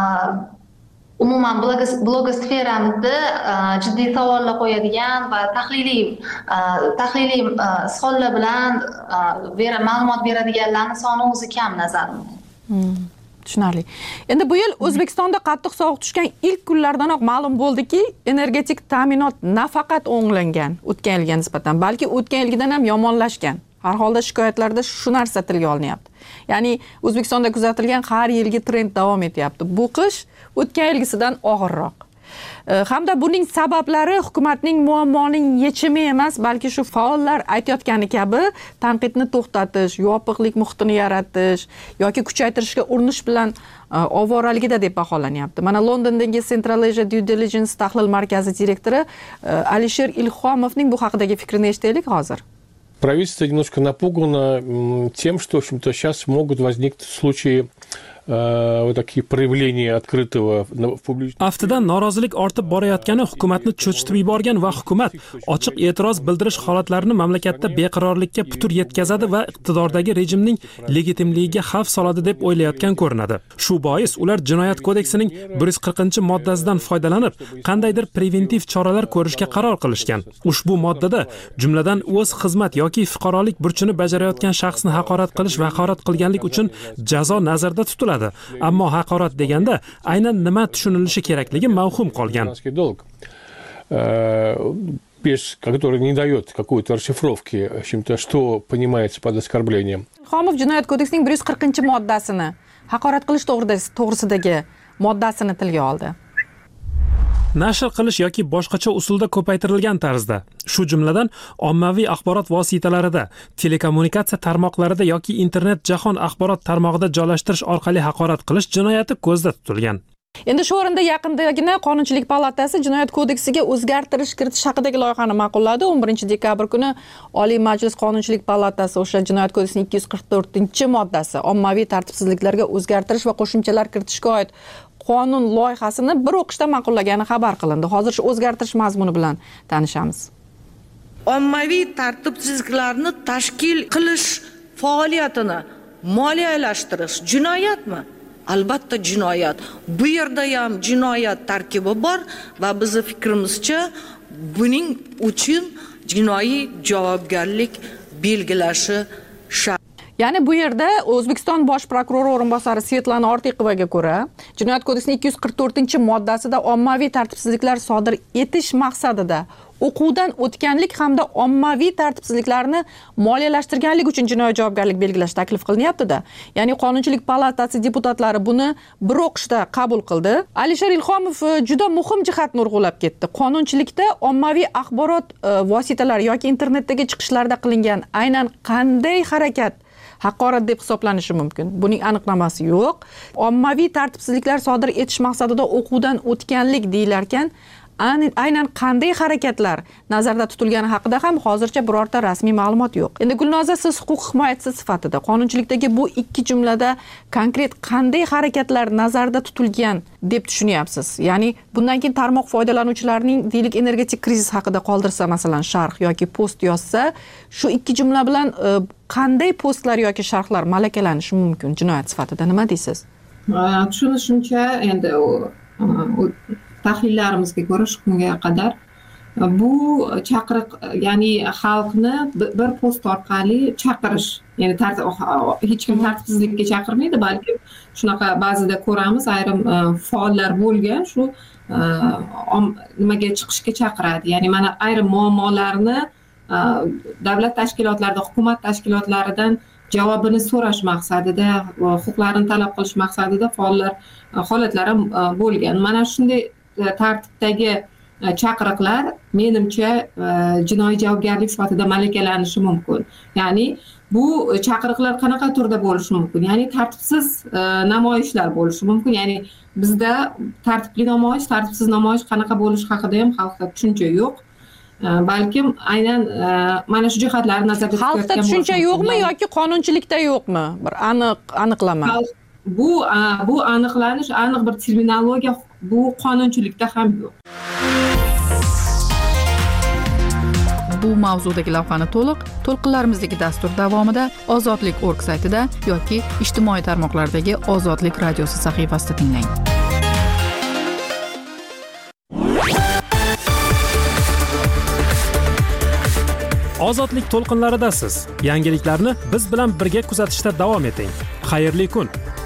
umuman blogosferamizda jiddiy savollar qo'yadigan va tahliliy tahliliy savollar bilan ma'lumot beradiganlarning soni o'zi kam nazarimda. Tushunarli. Endi bu yil O'zbekistonda qattiq sovuq tushgan ilk kunlardanoq ma'lum bo'ldiki, energetik ta'minot nafaqat o'nglangan o'tgan yilga nisbatan, balki o'tgan yilgidan ham yomonlashgan. Har holda shikoyatlarda shu narsa tilga olinyapti. Ya'ni O'zbekistonda kuzatilgan har yilgi trend davom etyapti. Bu qish o'tgan yilgisidan og'irroq. Hamda buning sabablari hukumatning muammoning yechimi emas, balki shu faollar aytayotgani kabi tanqidni to'xtatish, yopiqlik muhitini yaratish yoki kuchaytirishga urinish bilan ovoraligida deb baholanyapti. Mana Londondagi Central Asia Due Diligence tahlil markazi direktori Alisher Ilhomovning bu haqidagi fikrini eshitaylik hozir. Правительство немножко напугано тем, что, в общем-то, сейчас могут возникнуть случаи вот такие проявления открытого в публичном. Aftidan norozilik ortib borayotgani hukumatni cho'chitib yuborgan va hukumat ochiq e'tiroz bildirish holatlarini mamlakatda beqarorlikka putur yetkazadi va iqtidordagi rejimning legitimligiga xavf soladi deb o'ylayotgan ko'rinadi. Shu bois ular Jinoyat kodeksining bir yuz qirqinchi moddasidan foydalanib, qandaydir preventiv choralar ko'rishga qaror qilishgan. Ushbu moddada jumladan o'z xizmat yoki fuqarolik burchini bajarayotgan shaxsni haqorat qilish va haqorat qilganlik uchun jazo nazarda tutiladi. Ammo haqorat deganda aynan nima tushunilishi kerakligi mavhum qolgan. Без, который не дает какой-то расшифровки, в общем-то, что понимается под оскорблением. Xomov Jinoyat kodeksining bir yuz qirqinchi moddasini, haqorat qilish to'g'risidagi moddasini tilga oldi. Nashr qilish yoki boshqacha usulda ko'paytirilgan tarzda, shu jumladan ommaviy axborot vositalarida, telekommunikatsiya tarmoqlarida yoki internet jahon axborot tarmog'ida joylashtirish orqali haqorat qilish jinoyati ko'zda tutilgan. Endi shu o'rinda yaqindagina Qonunchilik palatasi Jinoyat kodeksiga o'zgartirish kiritish haqidagi loyihani ma'qulladi. o'n birinchi dekabr kuni Oliy Majlis Qonunchilik palatasi o'sha Jinoyat kodeksining ikki yuz qirq to'rtinchi moddasi ommaviy tartibsizliklarga o'zgartirish va qo'shimchalar kiritishga oid qonun loyihasini bir o'qishda ma'qullagani xabar qilindi. Hozir shu o'zgartirish mazmuni bilan tanishamiz. Ommaviy tartibsizliklarni tashkil qilish faoliyatini moliyalashtirish jinoyatmi? Albatta jinoyat. Bu yerda ham jinoyat tarkibi bor va bizning fikrimizcha buning uchun jinoiy javobgarlik belgilashi shart. Ya'ni bu yerda O'zbekiston bosh prokurori o'rinbosari Svetlana Ortiqovaga ko'ra, Jinoyat kodeksining ikki yuz qirq to'rtinchi moddasida ommaviy tartibsizliklar sodir etish maqsadida o'quvdan o'tganlik hamda ommaviy tartibsizliklarni moliyalashtirganlik uchun jinoiy javobgarlik belgilash taklif qilinyapti-da. Ya'ni Qonunchilik palatasi deputatlari buni bir o'qishda qabul qildi. Alisher Ilhomov juda muhim jihatni urg'ulab ketdi. Qonunchilikda ommaviy axborot vositalari yoki internetdagi chiqishlarda qilingan aynan qanday harakat haqorat deb hisoblanishi mumkin. Buning aniqnomasi yo'q. Ommaviy tartibsizliklar sodir etish maqsadida o'quvdan o'tganlik deyilarkan, aynan qanday harakatlar nazarda tutilgani haqida ham hozircha birorta rasmiy ma'lumot yo'q. Endi Gulnoza, siz huquq himoyachisi sifatida qonunchilikdagi bu ikki jumlada konkret qanday harakatlar nazarda tutilgan deb tushunyapsiz? Ya'ni bundan keyin tarmoq foydalanuvchilarining deylik energetik krizis haqida qoldirsa, masalan, sharh yoki post yozsa, shu ikki jumla bilan qanday postlar yoki sharhlar malakalanishi mumkin jinoyat sifatida? Nima deysiz? Tushunishimcha, endi tahlillarimizga ko'ra shu kunga qadar bu chaqiriq, ya'ni xalqni bir post orqali chaqirish, ya'ni hech kim tartibsizlikka chaqirmaydi, balki shunaqa ba'zida ko'ramiz, ayrim faollar bo'lgan shu nimaga chiqishga chaqiradi. Ya'ni mana ayrim muammolarni davlat tashkilotlarida, hukumat tashkilotlaridan javobini so'rash maqsadida, huquqlarini talab qilish maqsadida faollar holatlar ham bo'lgan. Mana shunday tartibdagi chaqiriqlar menimcha jinoiy javobgarlik sifatida malakалanishi mumkin. Ya'ni bu chaqiriqlar qanaqa turda bo'lishi mumkin? Ya'ni tartibsiz namoyishlar bo'lishi mumkin. Ya'ni bizda tartibli namoyish, tartibsiz namoyish qanaqa bo'lishi haqida ham xalqda tushuncha yo'q. Balkim aynan mana shu jihatlarni nazarda tutayotgan xalqda tushuncha yo'qmi yoki qonunchilikda yo'qmi? Bir aniq aniqlama. Bu bu aniqlanish, aniq bir terminologiya bu qonunchilikda ham yo'q. Bu mavzudagi lavhani to'liq to'lqinlarimizdagi dastur davomida ozodlik точка org saytida yoki ijtimoiy tarmoqlardagi Ozodlik radiosi sahifasida tinglang. Ozodlik to'lqinlaridasiz. Yangiliklarni biz bilan birga kuzatishda davom eting. Xayrli kun.